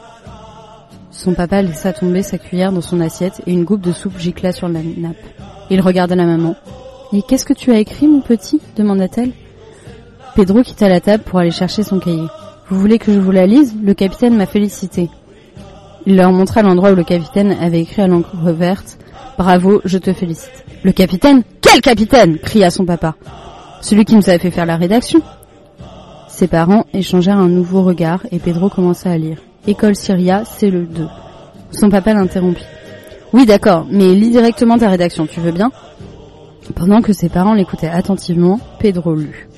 S4: Son papa laissa tomber sa cuillère dans son assiette, et une goutte de soupe gicla sur la nappe. Il regarda la maman. « Et qu'est-ce que tu as écrit, mon petit ?» demanda-t-elle. Pedro quitta la table pour aller chercher son cahier. « Vous voulez que je vous la lise ? Le capitaine m'a félicité. » Il leur montra l'endroit où le capitaine avait écrit à l'encre verte « Bravo, je te félicite. »« Le capitaine ? Quel capitaine ?» cria son papa. « Celui qui nous avait fait faire la rédaction. » Ses parents échangèrent un nouveau regard et Pedro commença à lire. « École Syria, c'est le deux. » Son papa l'interrompit. « Oui, d'accord, mais lis directement ta rédaction, tu veux bien ?» Pendant que ses parents l'écoutaient attentivement, Pedro lut.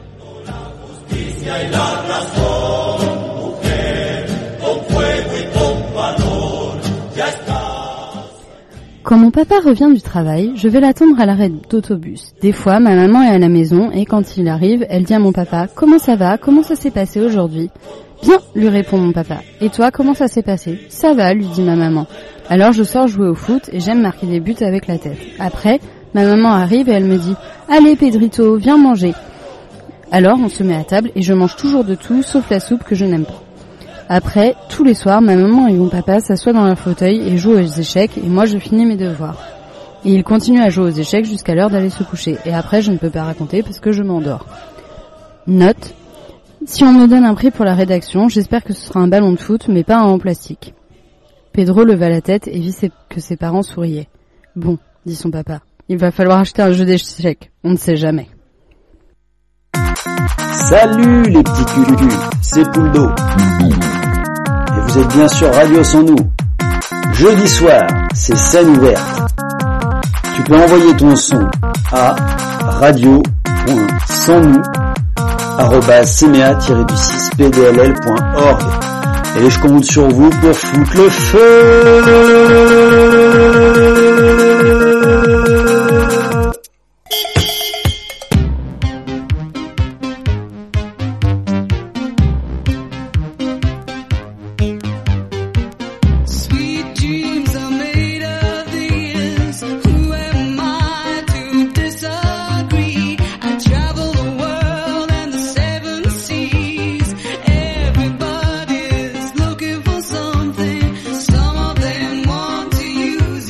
S4: Quand mon papa revient du travail, je vais l'attendre à l'arrêt d'autobus. Des fois, ma maman est à la maison et quand il arrive, elle dit à mon papa « Comment ça va ? Comment ça s'est passé aujourd'hui ?»« Bien !» lui répond mon papa. « Et toi, comment ça s'est passé ?»« Ça va » lui dit ma maman. Alors je sors jouer au foot et j'aime marquer des buts avec la tête. Après, ma maman arrive et elle me dit « Allez Pedrito, viens manger !» Alors on se met à table et je mange toujours de tout sauf la soupe que je n'aime pas. Après, tous les soirs, ma maman et mon papa s'assoient dans leur fauteuil et jouent aux échecs et moi je finis mes devoirs. Et il continue à jouer aux échecs jusqu'à l'heure d'aller se coucher. Et après, je ne peux pas raconter parce que je m'endors. Note. Si on me donne un prix pour la rédaction, j'espère que ce sera un ballon de foot, mais pas un en plastique. Pedro leva la tête et vit que ses parents souriaient. Bon, dit son papa, il va falloir acheter un jeu d'échecs, on ne sait jamais.
S6: Salut les petits culus, c'est Pouldo. Et vous êtes bien sur Radio Sans Nous. Jeudi soir, c'est scène ouverte. Tu peux envoyer ton son à radio point sans nous arobase c m a tiret du six p d l l point org. Et je compte sur vous pour foutre le feu.
S7: Everybody's looking for something. Some of them want to use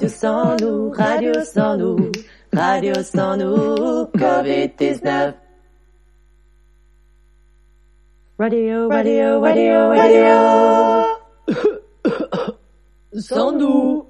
S20: Radio sans nous, radio sans nous, radio sans nous, covid dix-neuf. Radio, radio, radio, radio. Sans nous.